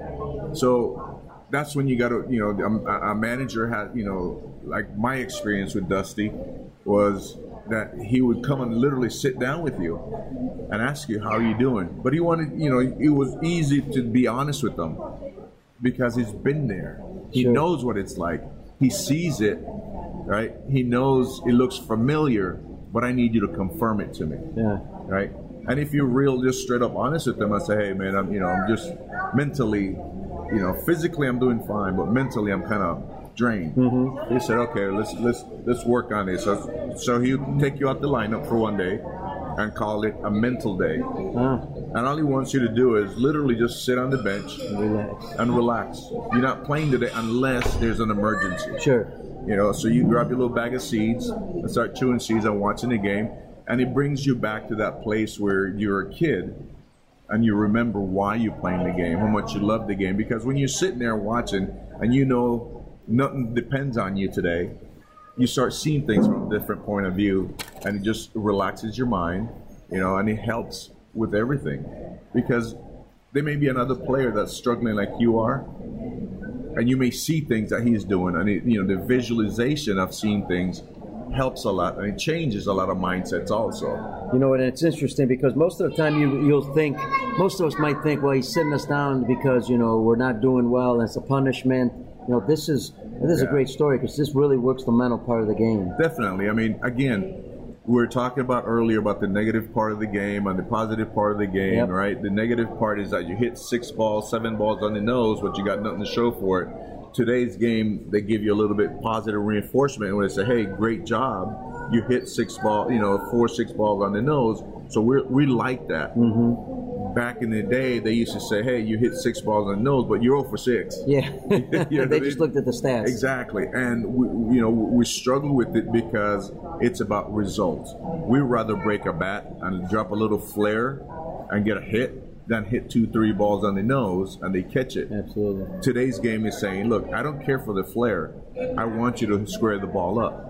So that's when you got to, you know, a, a manager had, you know, like my experience with Dusty was that he would come and literally sit down with you and ask you, how are you doing? But he wanted, you know, it was easy to be honest with them because he's been there. He Sure. knows what it's like. He sees it, right? He knows it looks familiar, but I need you to confirm it to me. Yeah. Right? And if you're real, just straight up honest with them, I say, hey man, I'm, you know, I'm just mentally, you know, physically I'm doing fine, but mentally I'm kind of drained. Mm-hmm. He said, okay, let's let's let's work on this. So, so he would take you out the lineup for one day and call it a mental day. Ah, And all he wants you to do is literally just sit on the bench relax. and relax. You're not playing today unless there's an emergency. Sure. You know, so you grab your little bag of seeds and start chewing seeds and watching the game. And it brings you back to that place where you're a kid and you remember why you're playing the game, how much you love the game. Because when you're sitting there watching and you know nothing depends on you today, you start seeing things from a different point of view, and it just relaxes your mind, you know, and it helps with everything. Because there may be another player that's struggling like you are, and you may see things that he's doing, and it, you know, the visualization of seeing things helps a lot, and it changes a lot of mindsets also. You know, and it's interesting because most of the time you, you'll think, most of us might think, well, he's sitting us down because, you know, we're not doing well and it's a punishment. You know, this is this is Yeah. a great story because this really works the mental part of the game. Definitely. I mean, again, we were talking about earlier about the negative part of the game and the positive part of the game, Yep. right? The negative part is that you hit six balls, seven balls on the nose, but you got nothing to show for it. Today's game, they give you a little bit positive reinforcement when they say, hey, great job. You hit six ball, you know, four, six balls on the nose. So we we like that. Mm-hmm. Back in the day, they used to say, hey, you hit six balls on the nose, but you're zero for six. Yeah, You know what they I just mean? looked at the stats. Exactly. And, we, you know, we struggle with it because it's about results. We'd rather break a bat and drop a little flare and get a hit than hit two, three balls on the nose and they catch it. Absolutely. Today's game is saying, look, I don't care for the flare. I want you to square the ball up.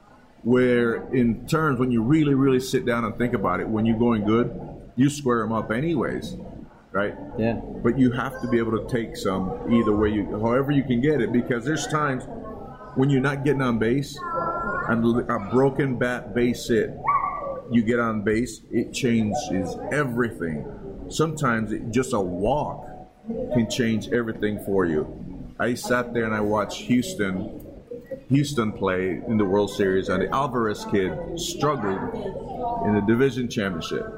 Where in terms, when you really, really sit down and think about it, when you're going good, you square them up anyways, right? Yeah. But you have to be able to take some either way, you, however you can get it, because there's times when you're not getting on base and a broken bat base hit, you get on base, it changes everything. Sometimes it, just a walk can change everything for you. I sat there and I watched Houston Houston play in the World Series, and the Alvarez kid struggled in the division championship.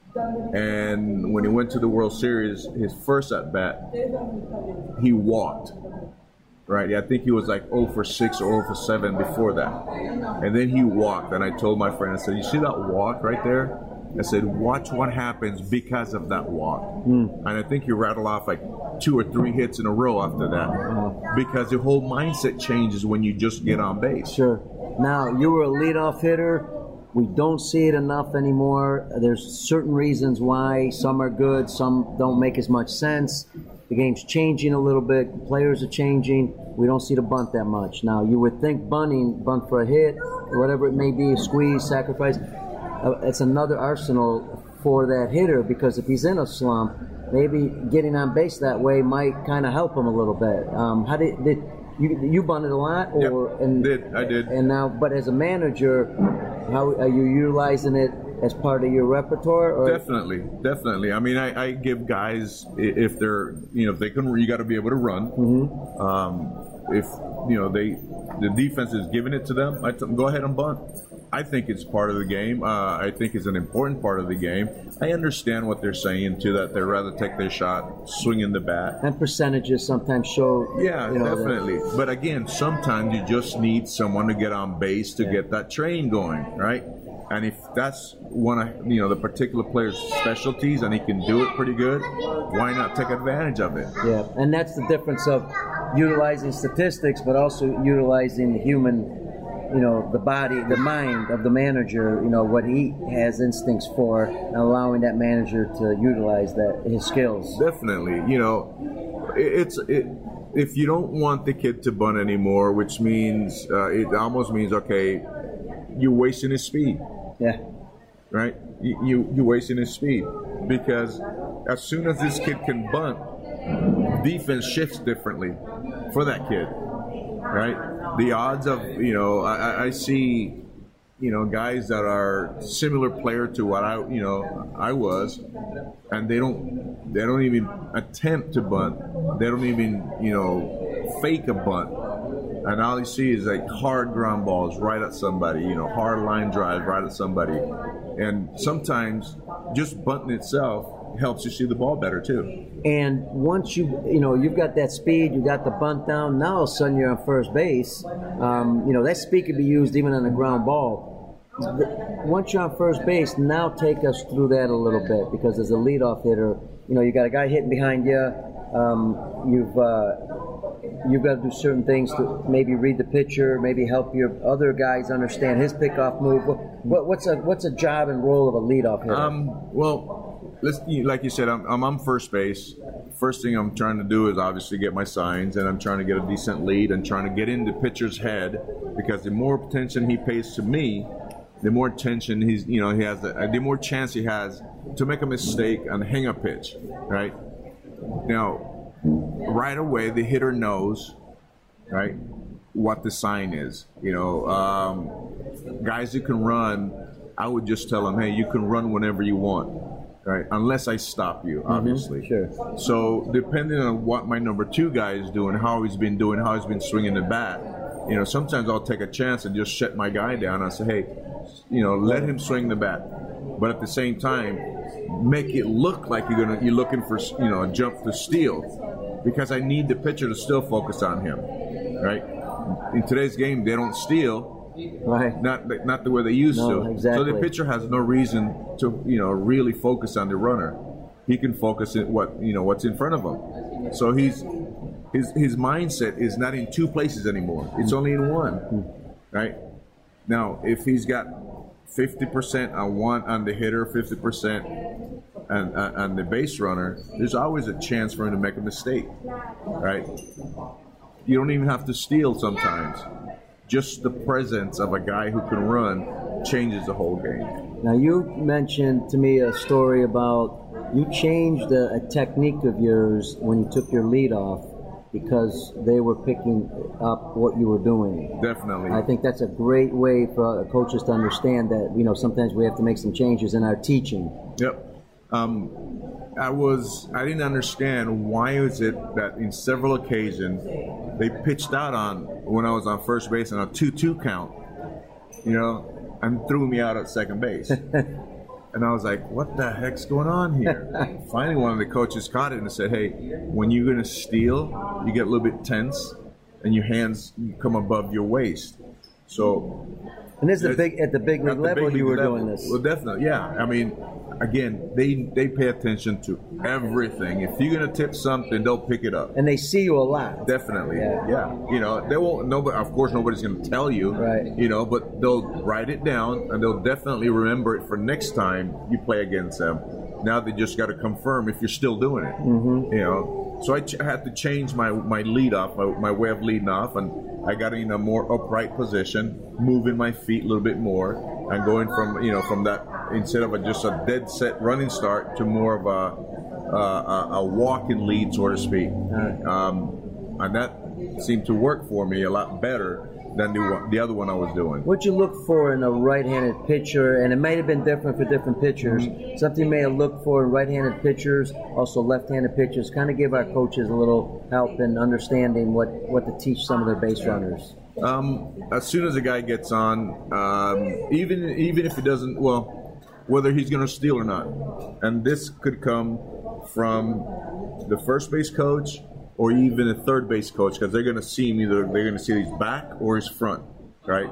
And when he went to the World Series, his first at bat, he walked. Right, I think he was like zero for six or zero for seven before that, and then he walked. And I told my friend, I said, "You see that walk right there?" I said, watch what happens because of that walk. Mm. And I think you rattle off like two or three hits in a row after that. Uh-huh. Because the whole mindset changes when you just get on base. Sure. Now, you were a leadoff hitter. We don't see it enough anymore. There's certain reasons why. Some are good, some don't make as much sense. The game's changing a little bit. The players are changing. We don't see the bunt that much. Now, you would think bunting, bunt for a hit, whatever it may be, a squeeze, sacrifice, uh, it's another arsenal for that hitter, because if he's in a slump, maybe getting on base that way might kind of help him a little bit. Um, how did, did you you bunted a lot? Or yep, and, did I did. And now, but as a manager, how are you utilizing it as part of your repertoire? Or? Definitely, definitely. I mean, I, I give guys, if they're, you know, if they can, you got to be able to run. Mm-hmm. Um, if, you know, they, the defense is giving it to them, I tell them, go ahead and bunt. I think it's part of the game. Uh, I think it's an important part of the game. I understand what they're saying too, that they'd rather take their shot swinging the bat. And percentages sometimes show. Yeah, you know, definitely. That. But again, sometimes you just need someone to get on base to yeah. get that train going, right? And if that's one of you know the particular player's specialties and he can do it pretty good, why not take advantage of it? Yeah, and that's the difference of utilizing statistics, but also utilizing the human. You know, the body, the mind of the manager, you know, what he has instincts for, and allowing that manager to utilize that, his skills. Definitely. You know, it, it's, it, if you don't want the kid to bunt anymore, which means, uh, it almost means, okay, you're wasting his speed. Yeah. Right? You, you, you're wasting his speed. Because as soon as this kid can bunt, defense shifts differently for that kid. Right? The odds of, you know, I, I see, you know, guys that are similar player to what I, you know, I was, and they don't, they don't even attempt to bunt. They don't even, you know, fake a bunt. And all you see is like hard ground balls right at somebody, you know, hard line drive right at somebody. And sometimes just bunting itself helps you see the ball better too. And once you, you know, you've got that speed, you got the bunt down, now all of a sudden you're on first base. Um, you know, that speed can be used even on a ground ball. Once you're on first base, now take us through that a little bit, because as a leadoff hitter, you know, you got a guy hitting behind you. Um, you've uh, you've got to do certain things to maybe read the pitcher, maybe help your other guys understand his pickoff move. What, what's a what's a job and role of a leadoff hitter? Um, well. Let's, like you said, I'm, I'm on first base. First thing I'm trying to do is obviously get my signs, and I'm trying to get a decent lead and trying to get in the pitcher's head, because the more attention he pays to me, the more attention he's, you know, he has, the, the more chance he has to make a mistake and hang a pitch, right? Now, right away, the hitter knows, right, what the sign is. You know, um, guys who can run, I would just tell them, hey, you can run whenever you want. Right, unless I stop you, obviously. Mm-hmm, sure. So depending on what my number two guy is doing, how he's been doing, how he's been swinging the bat, you know, sometimes I'll take a chance and just shut my guy down. I say, hey, you know, let him swing the bat, but at the same time, make it look like you're gonna you're looking for, you know, a jump to steal, because I need the pitcher to still focus on him. Right. In today's game, they don't steal. Right. Not not the way they used no, to. Exactly. So the pitcher has no reason to, you know, really focus on the runner. He can focus in what, you know, what's in front of him. So he's his his mindset is not in two places anymore. It's only in one. Right? Now, if he's got fifty percent on one on the hitter, fifty percent on, on the base runner, there's always a chance for him to make a mistake. Right? You don't even have to steal sometimes. Just the presence of a guy who can run changes the whole game. Now, you mentioned to me a story about you changed a, a technique of yours when you took your lead off because they were picking up what you were doing. Definitely. I think that's a great way for coaches to understand that, you know, sometimes we have to make some changes in our teaching. Yep. Um, I was, I didn't understand why is it that in several occasions they pitched out on, when I was on first base on a two two count, you know, and threw me out at second base. And I was like, what the heck's going on here? Finally, one of the coaches caught it and said, hey, when you're going to steal, you get a little bit tense and your hands come above your waist. So, and this is the big, at the big league level big you were level. doing this. Well, definitely, yeah. I mean, again, they they pay attention to everything. If you're gonna tip something, they'll pick it up. And they see you a lot. Definitely, yeah. yeah. You know, they won't. Nobody, of course, nobody's gonna tell you. Right. You know, but they'll write it down and they'll definitely remember it for next time you play against them. Now they just got to confirm if you're still doing it. Mm-hmm. You know, so I, ch- I had to change my my lead off, my, my way of leading off, and I got in a more upright position, moving my feet a little bit more, and going from, you know, from that, instead of a, just a dead set running start to more of a a, a walking lead, so to speak. Right. Um, and that seemed to work for me a lot better than the one, the other one I was doing. What you look for in a right-handed pitcher, and it might have been different for different pitchers, mm-hmm. something you may have looked for in right-handed pitchers, also left-handed pitchers, kind of give our coaches a little help in understanding what, what to teach some of their base runners. Um, as soon as a guy gets on, um, even even if it doesn't, well, whether he's going to steal or not, and this could come from the first base coach or even a third base coach, because they're going to see him either they're going to see his back or his front, right?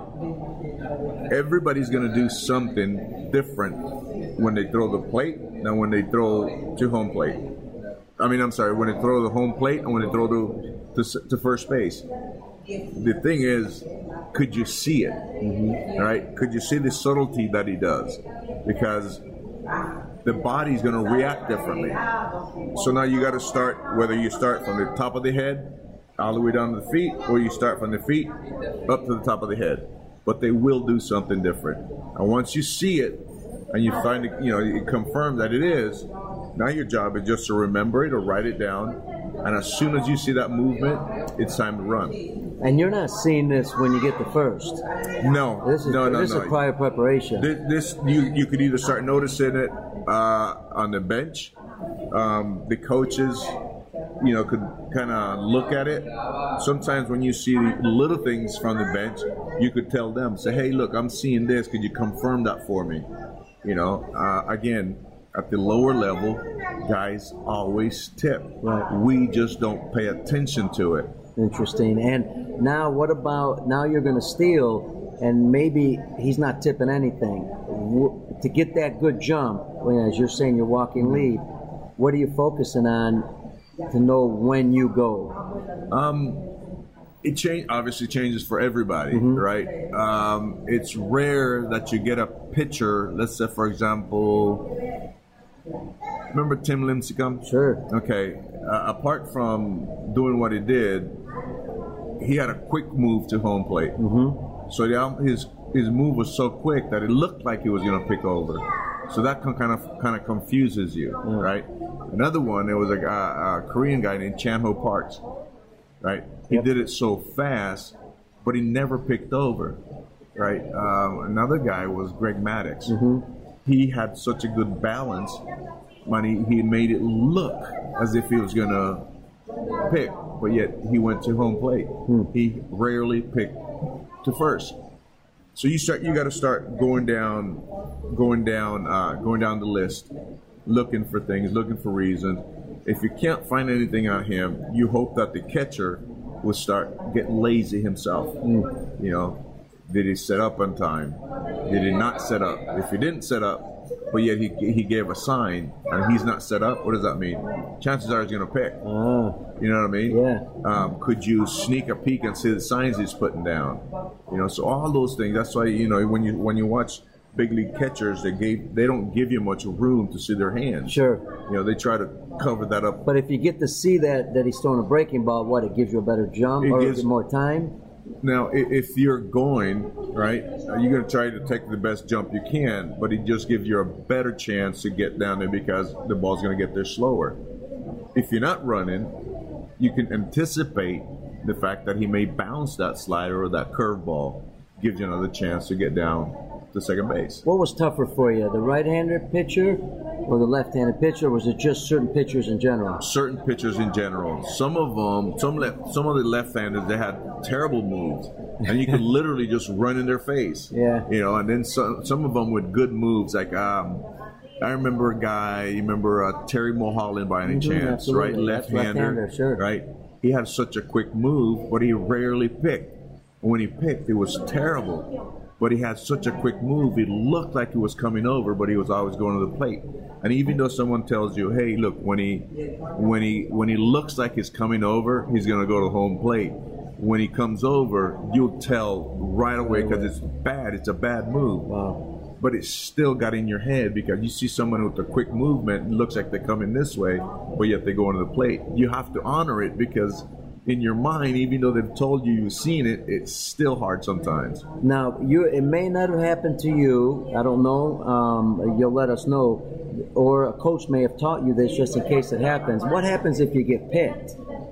Everybody's going to do something different when they throw the plate than when they throw to home plate. I mean, I'm sorry, when they throw the home plate and when they throw to to, to first base. The thing is, could you see it? Mm-hmm. Right? Could you see the subtlety that he does? Because the body's going to react differently. So now you got to start, whether you start from the top of the head all the way down to the feet, or you start from the feet up to the top of the head. But they will do something different. And once you see it and you find it, you know, you confirm that it is, now your job is just to remember it or write it down. And as soon as you see that movement, it's time to run. And you're not seeing this when you get the first. No, this is, no, no, this no. is prior preparation. This, this you you could either start noticing it uh, on the bench. Um, the coaches, you know, could kind of look at it. Sometimes when you see little things from the bench, you could tell them, say, "Hey, look, I'm seeing this. Could you confirm that for me?" You know, uh, again. At the lower level, guys always tip. Right. We just don't pay attention to it. Interesting. And now what about, now you're going to steal, and maybe he's not tipping anything. To get that good jump, as you're saying you're walking lead, what are you focusing on to know when you go? Um, it change, obviously changes for everybody, mm-hmm. right? Um, it's rare that you get a pitcher, let's say, for example... Remember Tim Lincecum? Sure. Okay. Uh, apart from doing what he did, he had a quick move to home plate. Mm-hmm. So the, his his move was so quick that it looked like he was going to pick over. So that can kind of kind of confuses you, mm. right? Another one, there was a, a, a Korean guy named Chan Ho Parks, right? He yep. did it so fast, but he never picked over, right? Um, another guy was Greg Maddux. Mm-hmm. He had such a good balance, when he, he made it look as if he was going to pick, but yet he went to home plate. Hmm. He rarely picked to first. So you start, you got to start going down, going down, uh, going down the list, looking for things, looking for reasons. If you can't find anything on him, you hope that the catcher will start get lazy himself. Hmm. You know. Did he set up on time? Did he not set up? If he didn't set up, but yet he he gave a sign and he's not set up, what does that mean? Chances are he's going to pick. Ah, you know what I mean? Yeah. Um, could you sneak a peek and see the signs he's putting down? You know, so all those things. That's why, you know, when you when you watch big league catchers, they gave they don't give you much room to see their hands. Sure. You know, they try to cover that up. But if you get to see that that he's throwing a breaking ball, what, it gives you a better jump it or gives, more time? Now, if you're going, right, you're going to try to take the best jump you can, but it just gives you a better chance to get down there because the ball's going to get there slower. If you're not running, you can anticipate the fact that he may bounce that slider or that curveball, gives you another chance to get down to second base. What was tougher for you, the right-handed pitcher or the left-handed pitcher, or was it just certain pitchers in general? Certain pitchers in general. Some of them, some left, some of the left-handers, they had terrible moves, and you could literally just run in their face. Yeah. You know, and then some, some of them with good moves, like um, I remember a guy, you remember uh, Terry Mulholland by any mm-hmm, chance, absolutely. right? Left-hander, left-hander, sure. right? He had such a quick move, but he rarely picked. When he picked, it was terrible. But he had such a quick move, it looked like he was coming over, but he was always going to the plate. And even though someone tells you, hey, look, when he when he when he looks like he's coming over, he's going to go to home plate. When he comes over, you'll tell right away because it's bad. It's a bad move. Wow. But it's still got in your head because you see someone with a quick movement, it looks like they're coming this way, but yet they go into the plate. You have to honor it because in your mind, even though they've told you you've seen it, it's still hard sometimes. Now, you it may not have happened to you. I don't know. Um, you'll let us know. Or a coach may have taught you this just in case it happens. What happens if you get picked?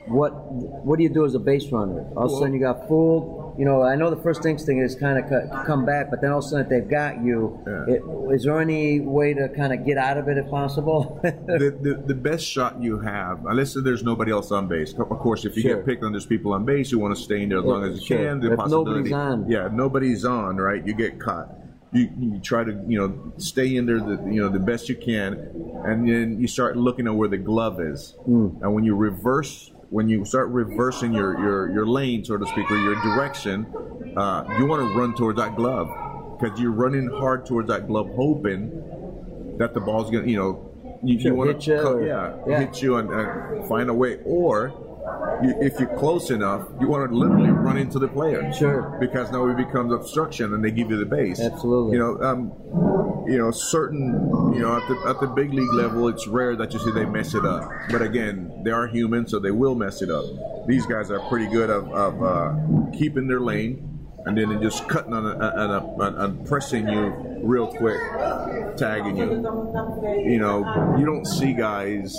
what what do you do as a base runner? All of a sudden you got fooled. You know, I know the first instinct is kind of come back, but then all of a sudden if they've got you, Yeah. it, is there any way to kind of get out of it if possible? the, the the best shot you have, unless there's nobody else on base. Of course, if you Sure. get picked and there's people on base, you want to stay in there as Yeah, long as you sure. can. The If possibility, nobody's on. yeah, if nobody's on, right? You get caught. You, you try to you know stay in there the you know the best you can, and then you start looking at where the glove is, Mm. and when you reverse. When you start reversing your, your, your lane, so to speak, or your direction, uh, you want to run towards that glove because you're running hard towards that glove, hoping that the ball's going to, you know, you, Sure, you want hit to you or- yeah, yeah. hit you and, and find a way. Or you, if you're close enough, you want to literally run into the player. Sure. Because now it becomes obstruction and they give you the base. Absolutely. You know, um, you know, certain, you know, at the, at the big league level, it's rare that you see they mess it up. But again, they are human, so they will mess it up. These guys are pretty good of, of uh, keeping their lane and then just cutting on and pressing you real quick, tagging you. You know, you don't see guys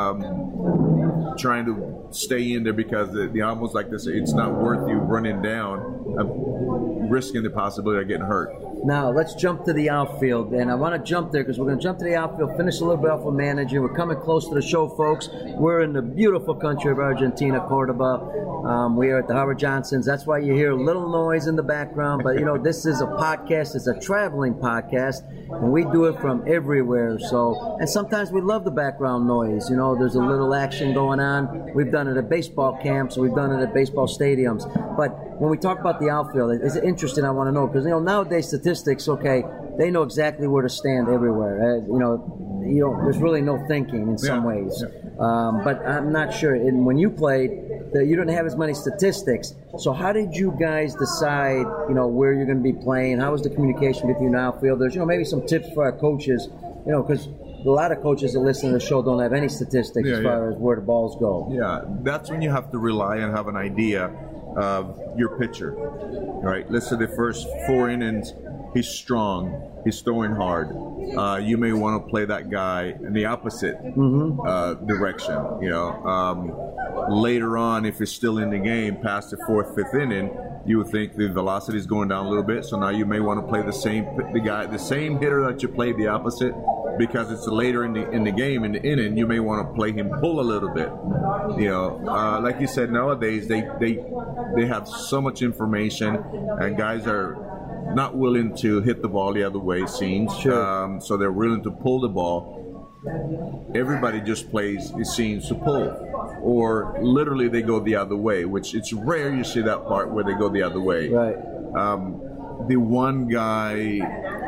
um, trying to stay in there because they, they almost like this. It's not worth you running down, uh, risking the possibility of getting hurt. Now, let's jump to the outfield, and I want to jump there because we're going to jump to the outfield, finish a little bit off with managing. We're coming close to the show, folks. We're in the beautiful country of Argentina, Cordoba. Um, we are at the Howard Johnsons. That's why you hear a little noise in the background, but, you know, this is a podcast. It's a traveling podcast, and we do it from everywhere. So, and sometimes we love the background noise. You know, there's a little action going on. We've done it at baseball camps. We've done it at baseball stadiums. But when we talk about the outfield, it's interesting. I want to know because, you know, nowadays statistics, okay, they know exactly where to stand everywhere. Uh, you know, you know, there's really no thinking in some Yeah. ways. Um, but I'm not sure. And when you played, the, you didn't have as many statistics. So how did you guys decide, you know, where you're going to be playing? How was the communication with you and outfielders? You know, maybe some tips for our coaches, you know, because a lot of coaches that listen to the show don't have any statistics Yeah, as far yeah. as where the balls go. Yeah, that's when you have to rely and have an idea of your pitcher. Right? Let's say the first four innings, he's strong, he's throwing hard. Uh, you may want to play that guy in the opposite Mm-hmm. uh, direction. You know, um, later on, if it's still in the game, past the fourth, fifth inning, you would think the velocity is going down a little bit. So now you may want to play the same the guy, the same hitter that you played the opposite. Because it's later in the in the game, in the inning, you may want to play him pull a little bit. You know, uh, like you said, nowadays they, they they have so much information, and guys are not willing to hit the ball the other way. It seems, Sure. um, so they're willing to pull the ball. Everybody just plays, it seems, to pull, or literally they go the other way, which it's rare you see that part where they go the other way. Right. Um, the one guy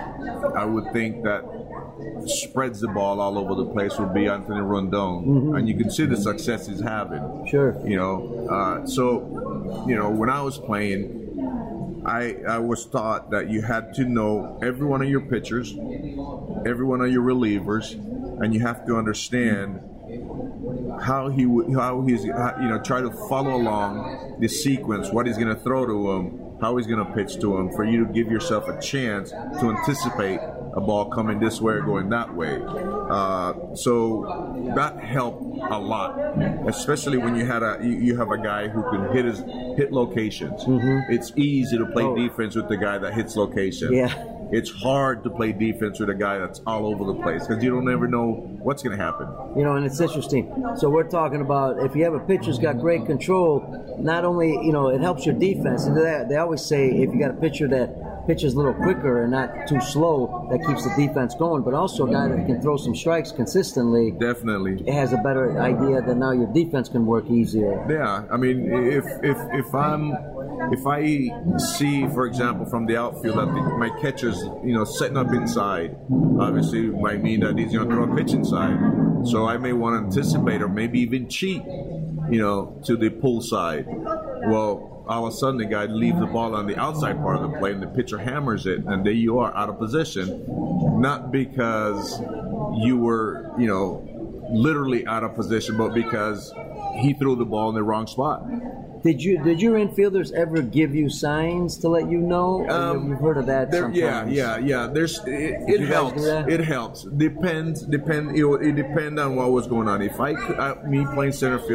I would think that spreads the ball all over the place would be Anthony Rondon, Mm-hmm. and you can see the success he's having. Sure. You know, uh, so you know when I was playing, I I was taught that you had to know every one of your pitchers, every one of your relievers, and you have to understand how he would how he's how, you know try to follow along the sequence, what he's going to throw to him, how he's going to pitch to him, for you to give yourself a chance to anticipate a ball coming this way or going that way. Uh, so that helped a lot, especially when you had a you, you have a guy who can hit his hit locations. Mm-hmm. It's easy to play Oh. defense with the guy that hits location. Yeah. It's hard to play defense with a guy that's all over the place because you don't ever know what's going to happen. You know, and it's interesting. So we're talking about if you have a pitcher who's got great control, not only, you know, it helps your defense. And they, they always say if you got a pitcher that pitches a little quicker and not too slow, that keeps the defense going. But also a guy that can throw some strikes consistently Definitely. has a better idea that now your defense can work easier. Yeah, I mean, if if if I'm if I see, for example, from the outfield that the, my catcher's, you know, setting up inside, obviously it might mean that he's going to throw a pitch inside. So I may want to anticipate or maybe even cheat, you know, to the pull side. Well, all of a sudden the guy leaves the ball on the outside part of the plate and the pitcher hammers it, and there you are out of position, not because you were, you know, literally out of position, but because he threw the ball in the wrong spot. Did you did your infielders ever give you signs to let you know? Um, You've heard of that There, sometimes. yeah, yeah, yeah. There's it, it you guys helps. do that? It helps. Depends. Depend. It, it depends on what was going on. If I, could- I, me playing center field,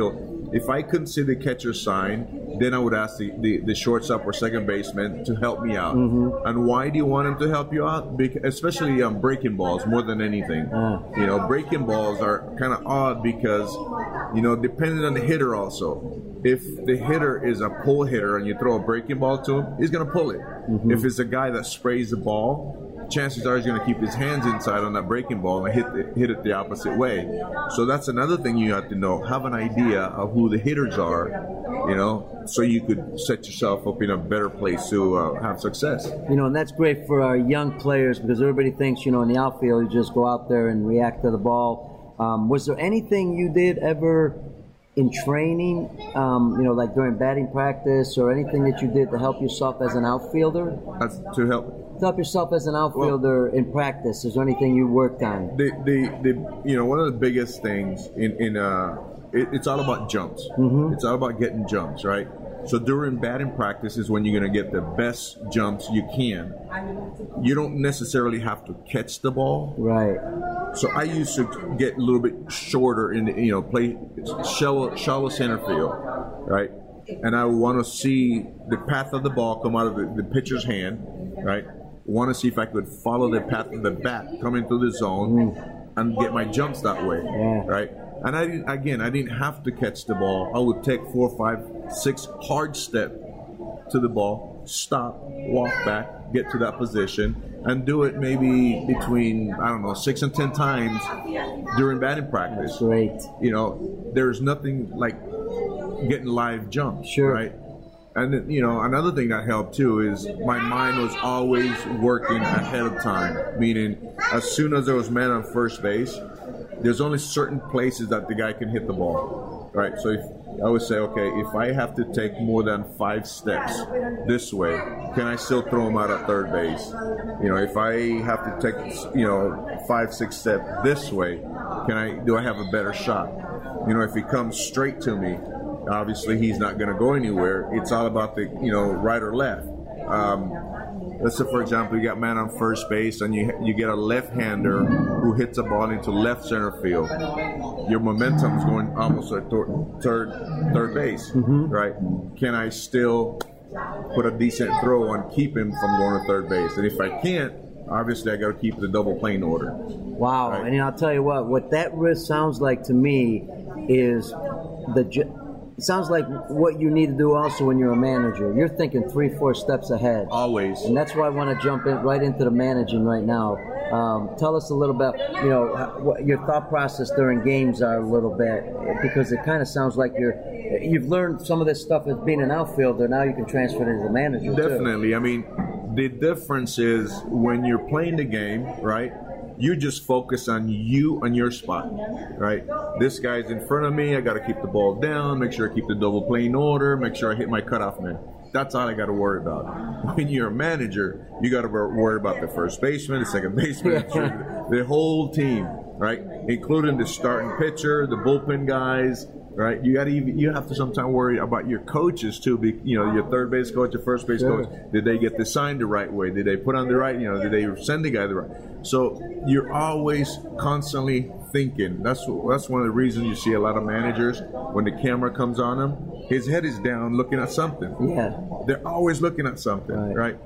If I couldn't see the catcher sign, then I would ask the, the, the shortstop or second baseman to help me out. Mm-hmm. And why do you want him to help you out? Because, especially um, breaking balls more than anything. Mm. You know, breaking balls are kind of odd because, you know, depending on the hitter also. If the hitter is a pull hitter and you throw a breaking ball to him, he's going to pull it. Mm-hmm. If it's a guy that sprays the ball, chances are he's going to keep his hands inside on that breaking ball and hit the, hit it the opposite way. So that's another thing you have to know. Have an idea of who the hitters are, you know, so you could set yourself up in a better place to uh, have success. You know, and that's great for our young players because everybody thinks, you know, in the outfield you just go out there and react to the ball. Um, was there anything you did ever in training, um, you know, like during batting practice or anything that you did to help yourself as an outfielder? That's to help. To help yourself as an outfielder well, in practice. Is there anything you worked on? The, the, the, you know, one of the biggest things in, in uh, it, it's all about jumps. Mm-hmm. It's all about getting jumps, right? So during batting practice is when you're going to get the best jumps you can. You don't necessarily have to catch the ball. Right. So I used to get a little bit shorter in the, you know, play shallow, shallow center field, right? And I want to see the path of the ball come out of the, the pitcher's hand, right? Want to see if I could follow the path of the bat coming through the zone mm. and get my jumps that way, yeah. right? And I didn't, again, I didn't have to catch the ball. I would take four, five, six hard step to the ball, stop, walk back, get to that position, and do it maybe between, I don't know, six and ten times during batting practice. That's great. You know, there's nothing like getting live jumps, sure. right? And then, you know, another thing that helped too is my mind was always working ahead of time, meaning as soon as there was man on first base, there's only certain places that the guy can hit the ball, right? So if, I would say, okay, if I have to take more than five steps this way, can I still throw him out at third base? You know, if I have to take, you know, five, six steps this way, can I, do I have a better shot? You know, if he comes straight to me, obviously he's not going to go anywhere. It's all about the, you know, right or left. Um, let's say, for example, you got man on first base and you you get a left-hander who hits a ball into left center field. Your momentum is going almost at th- third third base, mm-hmm. right? Can I still put a decent throw and keep him from going to third base? And if I can't, obviously I got to keep the double plane order. Wow. Right? And I'll tell you what, what that risk sounds like to me is the it sounds like what you need to do also when you're a manager. You're thinking three, four steps ahead. Always. And that's why I want to jump in right into the managing right now. Um, tell us a little bit, you know, what your thought process during games are a little bit, because it kind of sounds like you're, you've learned some of this stuff as being an outfielder. Now you can transfer it into the manager. Definitely. Too. I mean, the difference is when you're playing the game, right? You just focus on you and your spot, right? This guy's in front of me. I got to keep the ball down, make sure I keep the double play in order, make sure I hit my cutoff man. That's all I got to worry about. When you're a manager, you got to worry about the first baseman, the second baseman, the whole team, right? Including the starting pitcher, the bullpen guys, right? You got to even, you have to sometimes worry about your coaches too. Be, you know, your third base coach, your first base sure. coach. Did they get the sign the right way? Did they put on the right? You know, did they send the guy the right? So you're always constantly thinking. That's that's one of the reasons you see a lot of managers when the camera comes on them, his head is down looking at something. Yeah, they're always looking at something, right? right?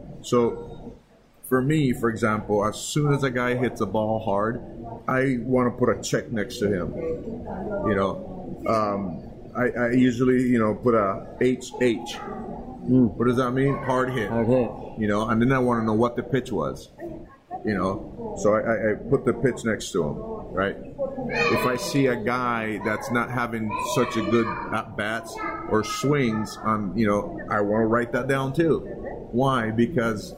So for me, for example, as soon as a guy hits a ball hard, I want to put a check next to him. You know, um, I, I usually you know put a H H. Mm. What does that mean? Hard hit. Hard hit. You know, and then I want to know what the pitch was. You know, so I, I put the pitch next to him, right? If I see a guy that's not having such a good at bats or swings on, you know, I want to write that down too. Why? Because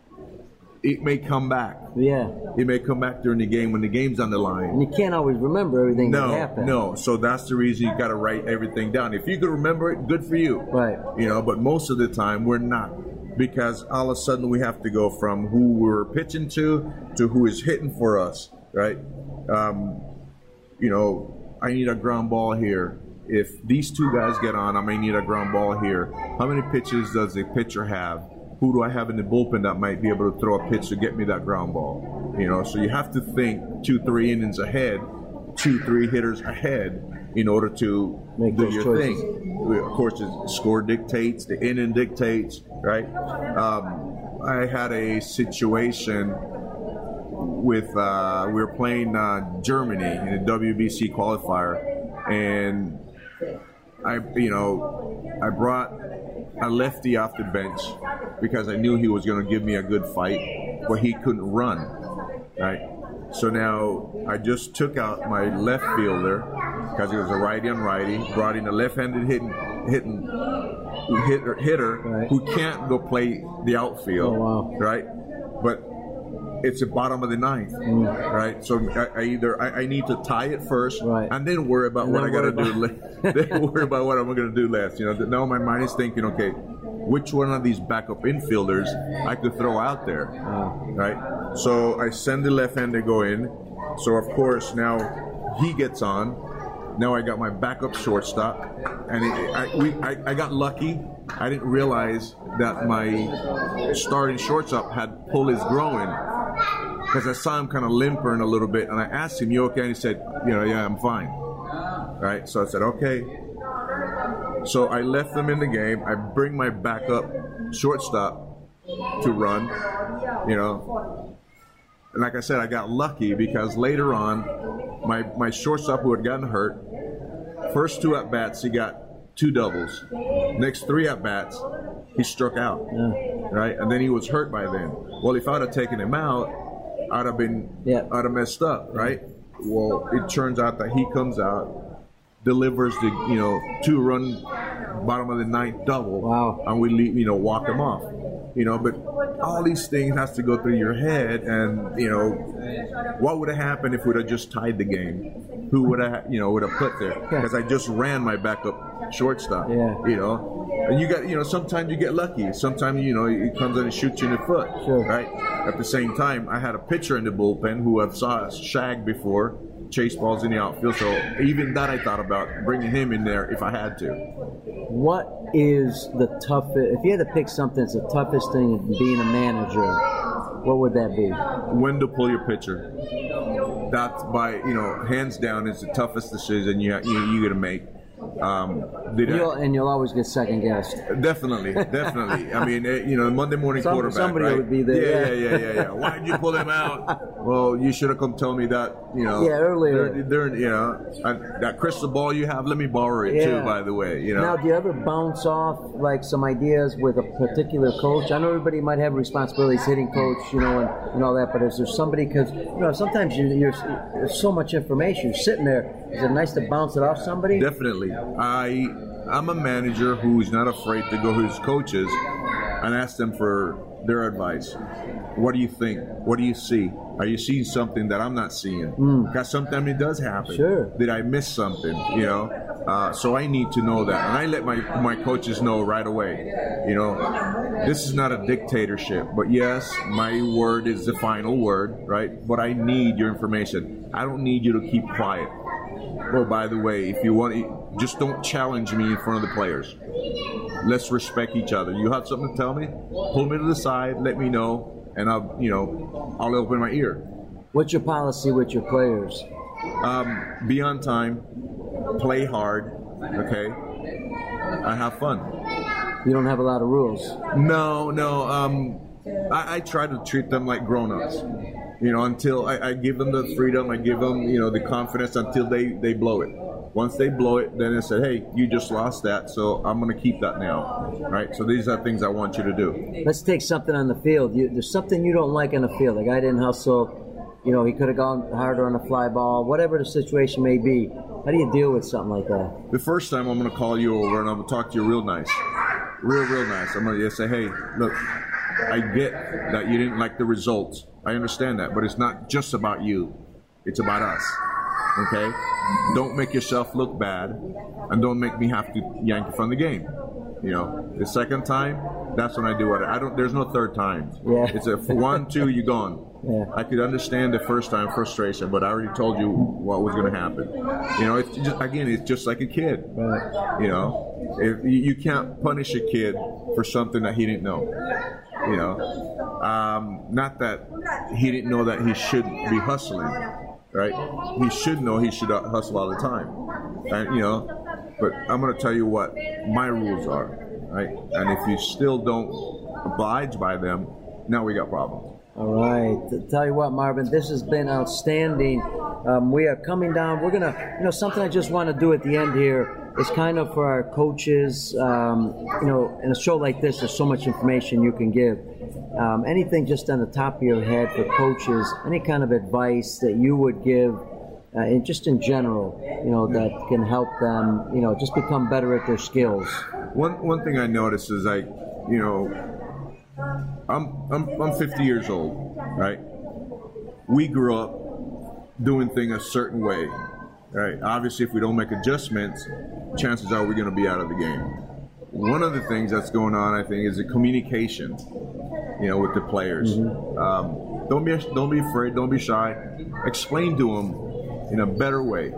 it may come back. Yeah. It may come back during the game when the game's on the line. And you can't always remember everything no, that happened. No, so that's the reason you got to write everything down. If you could remember it, good for you. Right. You know, but most of the time we're not. Because all of a sudden we have to go from who we're pitching to to who is hitting for us, right? Um, you know, I need a ground ball here. If these two guys get on, I may need a ground ball here. How many pitches does the pitcher have? Who do I have in the bullpen that might be able to throw a pitch to get me that ground ball? You know, so you have to think two, three innings ahead two, three hitters ahead in order to Make do those your choices. thing. Of course, the score dictates, the inning dictates, right? Um, I had a situation with uh, we were playing uh, Germany in a W B C qualifier, and I, you know, I brought a lefty off the bench because I knew he was going to give me a good fight, but he couldn't run, right? So now I just took out my left fielder because he was a righty on righty, brought in a left-handed hitting, hitting hitter, hitter Right. who can't go play the outfield, Oh, wow. right? But it's the bottom of the ninth, Mm. right? So I, I either I, I need to tie it first, Right. and then worry about And what then I got to worry do. about- La- then worry about what I'm going to do last. You know, now my mind is thinking, okay, which one of these backup infielders I could throw out there, Wow. right? So I send the left-hander go in. So of course now he gets on. Now I got my backup shortstop, and it, I, we, I, I got lucky. I didn't realize that my starting shortstop had pulled his groin because I saw him kind of limpering a little bit, and I asked him, "You okay?" And he said, "You know, yeah, I'm fine." Right? So I said, "Okay." So I left them in the game. I bring my backup shortstop to run, you know. And like I said, I got lucky because later on, my, my shortstop who had gotten hurt, first two at-bats, he got two doubles. Next three at-bats, he struck out, Yeah. right? And then he was hurt by then. Well, if I'd have taken him out, I'd have been, Yeah. I'd have messed up, right? Well, it turns out that he comes out, delivers the, you know, two-run bottom of the ninth double, Wow. and we, leave, you know, walk him off. You know, but all these things has to go through your head, and you know, what would have happened if we'd have just tied the game? Who would have, you know, would have put there? Because I just ran my backup shortstop. Yeah. You know, and you got, you know, sometimes you get lucky. Sometimes, you know, it comes in and shoots you in the foot. Sure. Right. At the same time, I had a pitcher in the bullpen who I've saw us shag before, chase balls in the outfield. So even that I thought about bringing him in there if I had to. What is the toughest, if you had to pick something that's the toughest thing in being a manager, what would that be? When to pull your pitcher. That's by, you know, hands down is the toughest decision you you, you got to make. Um, did You'll, I, and you'll always get second guessed. definitely, definitely. I mean, eh, you know, Monday morning Some- quarterback, somebody right? would be there, Yeah, yeah, yeah, yeah, yeah. Why did you pull him out? Well, you should have come tell me that, you know. Yeah, earlier. During, during, you know, I, that crystal ball you have, let me borrow it Yeah. too, by the way, you know. Now, do you ever bounce off like some ideas with a particular coach? I know everybody might have responsibilities, hitting coach, you know, and, and all that. But is there somebody? Because you know, sometimes you, you're there's so much information you're sitting there. Is it nice to bounce it off somebody? Definitely. I I'm a manager who's not afraid to go to his coaches and ask them for their advice. What do you think? What do you see? Are you seeing something that I'm not seeing? Because sometimes it does happen. Sure. Did I miss something? You know, uh, so I need to know that, and I let my my coaches know right away. You know, this is not a dictatorship, but yes, my word is the final word, right? But I need your information. I don't need you to keep quiet. Oh, by the way, if you want, just don't challenge me in front of the players. Let's respect each other. You have something to tell me? Pull me to the side. Let me know, and I'll, you know, I'll open my ear. What's your policy with your players? Um, be on time. Play hard. Okay. I have fun. You don't have a lot of rules. No, no. Um, I, I try to treat them like grown-ups. You know, until I, I give them the freedom, I give them, you know, the confidence until they, they blow it. Once they blow it, then I said, hey, you just lost that, so I'm going to keep that now, right? So these are things I want you to do. Let's take something on the field. You, there's something you don't like on the field. The guy didn't hustle. You know, he could have gone harder on the fly ball. Whatever the situation may be, how do you deal with something like that? The first time I'm going to call you over and I'm going to talk to you real nice. Real, real nice. I'm going to just say, hey, look, I get that you didn't like the results. I understand that, but it's not just about you. It's about us, okay? Don't make yourself look bad, and don't make me have to yank you from the game. You know, the second time, that's when I do it. I don't. There's no third time. Yeah. It's a one, two, you're gone. Yeah. I could understand the first time frustration, but I already told you what was going to happen. You know, it's just, again, it's just like a kid. Right. You know, if you, you can't punish a kid for something that he didn't know. You know, um, not that he didn't know that he shouldn't be hustling, right? He should know he should hustle all the time. And, you know, but I'm going to tell you what my rules are, right? And if you still don't oblige by them, now we got problems. All right. Tell you what, Marvin, this has been outstanding. Um, we are coming down. We're going to, you know, something I just want to do at the end here is kind of for our coaches, um, you know, in a show like this, there's so much information you can give. Um, anything just on the top of your head for coaches, any kind of advice that you would give, uh, in, just in general, you know, that can help them, you know, just become better at their skills. One one thing I noticed is like, you know, I'm I'm I'm fifty years old, right? We grew up doing things a certain way, right? Obviously, if we don't make adjustments, chances are we're going to be out of the game. One of the things that's going on, I think, is the communication, you know, with the players. Mm-hmm. Um, don't be don't be afraid, don't be shy. Explain to them in a better way.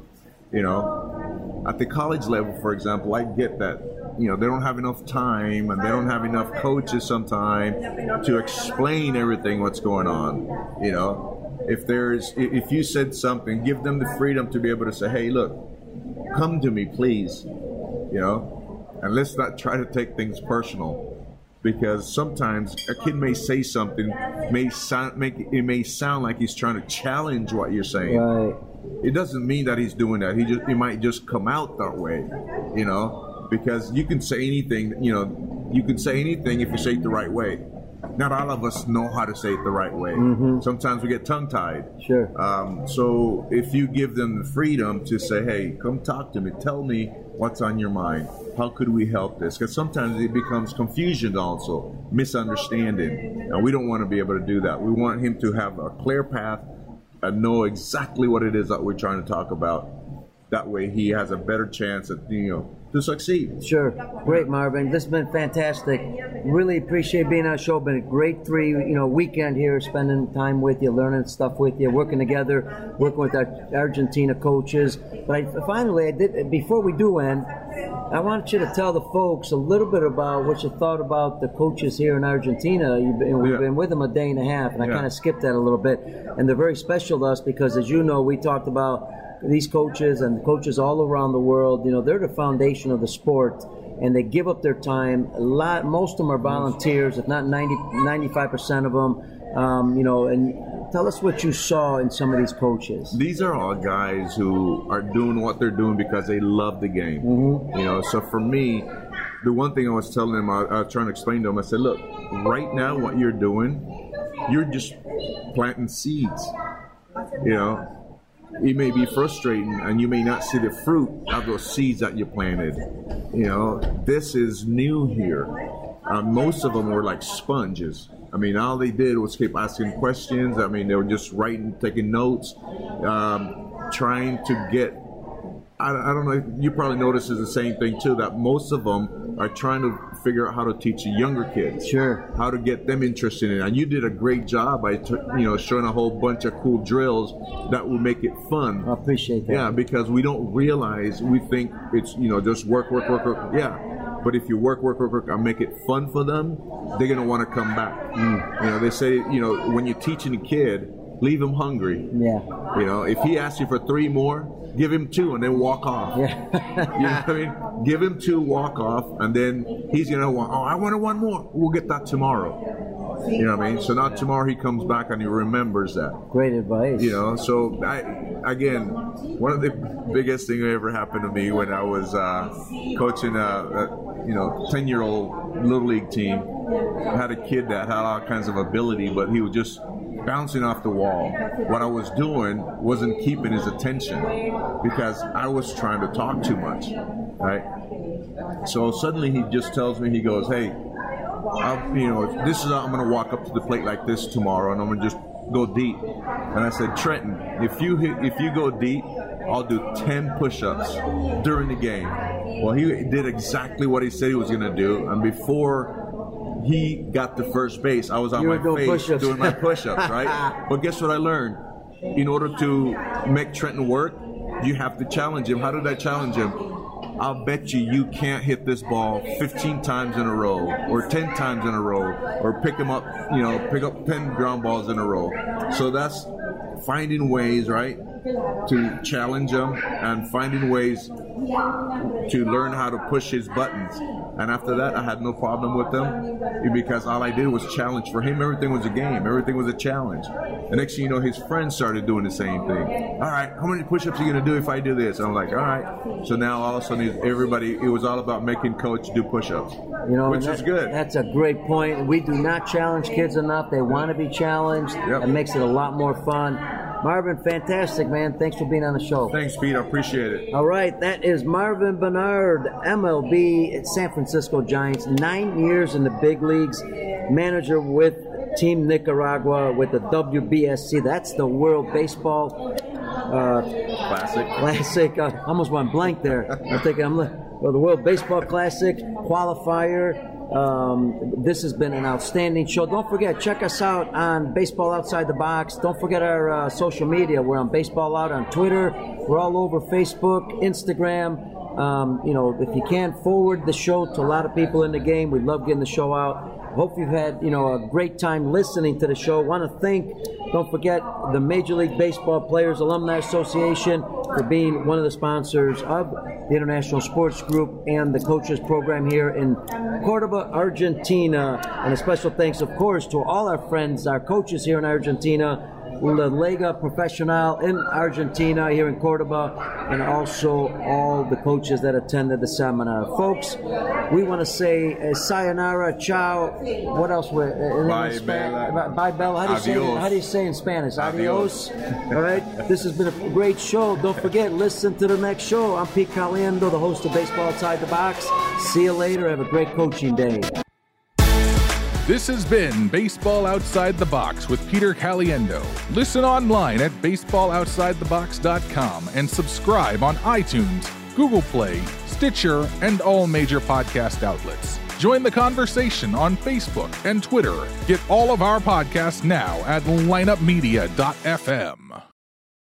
You know, at the college level, for example, I get that. You know, they don't have enough time and they don't have enough coaches sometimes to explain everything what's going on. You know, if there's, if you said something, give them the freedom to be able to say, hey, look, come to me, please. You know, and let's not try to take things personal, because sometimes a kid may say something, may sound, make it may sound like he's trying to challenge what you're saying. Right. It doesn't mean that he's doing that. He just, it might just come out that way. You know. Because you can say anything, you know, you can say anything if you say it the right way. Not all of us know how to say it the right way. Mm-hmm. Sometimes we get tongue-tied. Sure. Um, so if you give them the freedom to say, hey, come talk to me, tell me what's on your mind. How could we help this? Because sometimes it becomes confusion also, misunderstanding. And we don't want to be able to do that. We want him to have a clear path and know exactly what it is that we're trying to talk about. That way he has a better chance at, you know, to succeed. Sure. Great, Marvin. This has been fantastic. Really appreciate being on our show. Been a great three, you know, weekend here, spending time with you, learning stuff with you, working together, working with our Argentina coaches. But I, finally, I did, before we do end, I want you to tell the folks a little bit about what you thought about the coaches here in Argentina. You've been, we've yeah. been with them a day and a half, and I yeah. kind of skipped that a little bit. And they're very special to us because, as you know, we talked about these coaches and coaches all around the world. You know, they're the foundation of the sport, and they give up their time. A lot, most of them are volunteers, if not ninety, ninety-five percent of them. Um, you know, and tell us what you saw in some of these coaches. These are all guys who are doing what they're doing because they love the game. Mm-hmm. You know, so for me, the one thing I was telling them, I, I was trying to explain to them, I said, look, right now what you're doing, you're just planting seeds. You know, it may be frustrating and you may not see the fruit of those seeds that you planted. You know, this is new here. Uh, most of them were like sponges. I mean, all they did was keep asking questions. I mean, they were just writing, taking notes, um, trying to get, I, I don't know, you probably notice it's the same thing too, that most of them are trying to figure out how to teach younger kids. Sure. How to get them interested in it. And you did a great job by, t- you know, showing a whole bunch of cool drills that will make it fun. I appreciate that. Yeah, because we don't realize, we think it's, you know, just work, work, work, work. Yeah. But if you work, work, work, work, and make it fun for them, they're going to want to come back. Mm. You know, they say, you know, when you're teaching a kid, leave him hungry. Yeah. You know, if he asks you for three more, give him two and then walk off. Yeah. You know what I mean? Give him two, walk off, and then he's going to want, oh, I wanted one more. We'll get that tomorrow. You know what I mean? So now tomorrow he comes back and he remembers that. Great advice. You know, so I, again, one of the biggest things that ever happened to me when I was uh, coaching a, a, you know, ten-year-old Little League team. I had a kid that had all kinds of ability, but he was just bouncing off the wall. What I was doing wasn't keeping his attention because I was trying to talk too much, right? So suddenly he just tells me, he goes, hey, I'll, you know, this is how I'm going to walk up to the plate like this tomorrow, and I'm going to just go deep. And I said, Trenton, if you hit, if you go deep, I'll do ten push-ups during the game. Well, he did exactly what he said he was going to do, and before he got to first base, I was on you my face push-ups. doing my push-ups, right? But guess what I learned? In order to make Trenton work, you have to challenge him. How did I challenge him? I'll bet you you can't hit this ball fifteen times in a row or ten times in a row or pick him up, you know, pick up ten ground balls in a row. So that's finding ways, right, to challenge him and finding ways to learn how to push his buttons. And after that, I had no problem with him because all I did was challenge. For him, everything was a game. Everything was a challenge. The next thing you know, his friends started doing the same thing. All right, how many push-ups are you going to do if I do this? And I'm like, all right. So now all of a sudden, everybody, it was all about making coach do push-ups, you know, which that, is good. That's a great point. We do not challenge kids enough. They want to be challenged. Yep. It makes it a lot more fun. Marvin, fantastic, man. Thanks for being on the show. Thanks, Pete. I appreciate it. All right, that is Marvin Bernard, M L B at San Francisco Giants, nine years in the big leagues, manager with Team Nicaragua with the W B S C. That's the World Baseball uh, Classic. Classic. I almost went blank there. I'm thinking, I'm well, the World Baseball Classic qualifier. Um, this has been an outstanding show. Don't forget, check us out on Baseball Outside the Box. Don't forget our uh, social media. We're on Baseball Out on Twitter. We're all over Facebook, Instagram. Um, you know, if you can, forward the show to a lot of people in the game. We love getting the show out. Hope you've had, you know, a great time listening to the show. Want to thank, don't forget, the Major League Baseball Players Alumni Association for being one of the sponsors of the International Sports Group and the coaches program here in Cordoba, Argentina. And a special thanks, of course, to all our friends, our coaches here in Argentina, La Liga Profesional in Argentina, here in Cordoba, and also all the coaches that attended the seminar. Folks, we want to say uh, sayonara, ciao. What else? Uh, Bye, Bella. Bye, Bella. How do you say it? How do you say in Spanish? Adios. Adios. All right. This has been a great show. Don't forget, listen to the next show. I'm Pete Caliendo, the host of Baseball Outside the Box. See you later. Have a great coaching day. This has been Baseball Outside the Box with Peter Caliendo. Listen online at baseball outside the box dot com and subscribe on iTunes, Google Play, Stitcher, and all major podcast outlets. Join the conversation on Facebook and Twitter. Get all of our podcasts now at lineup media dot f m.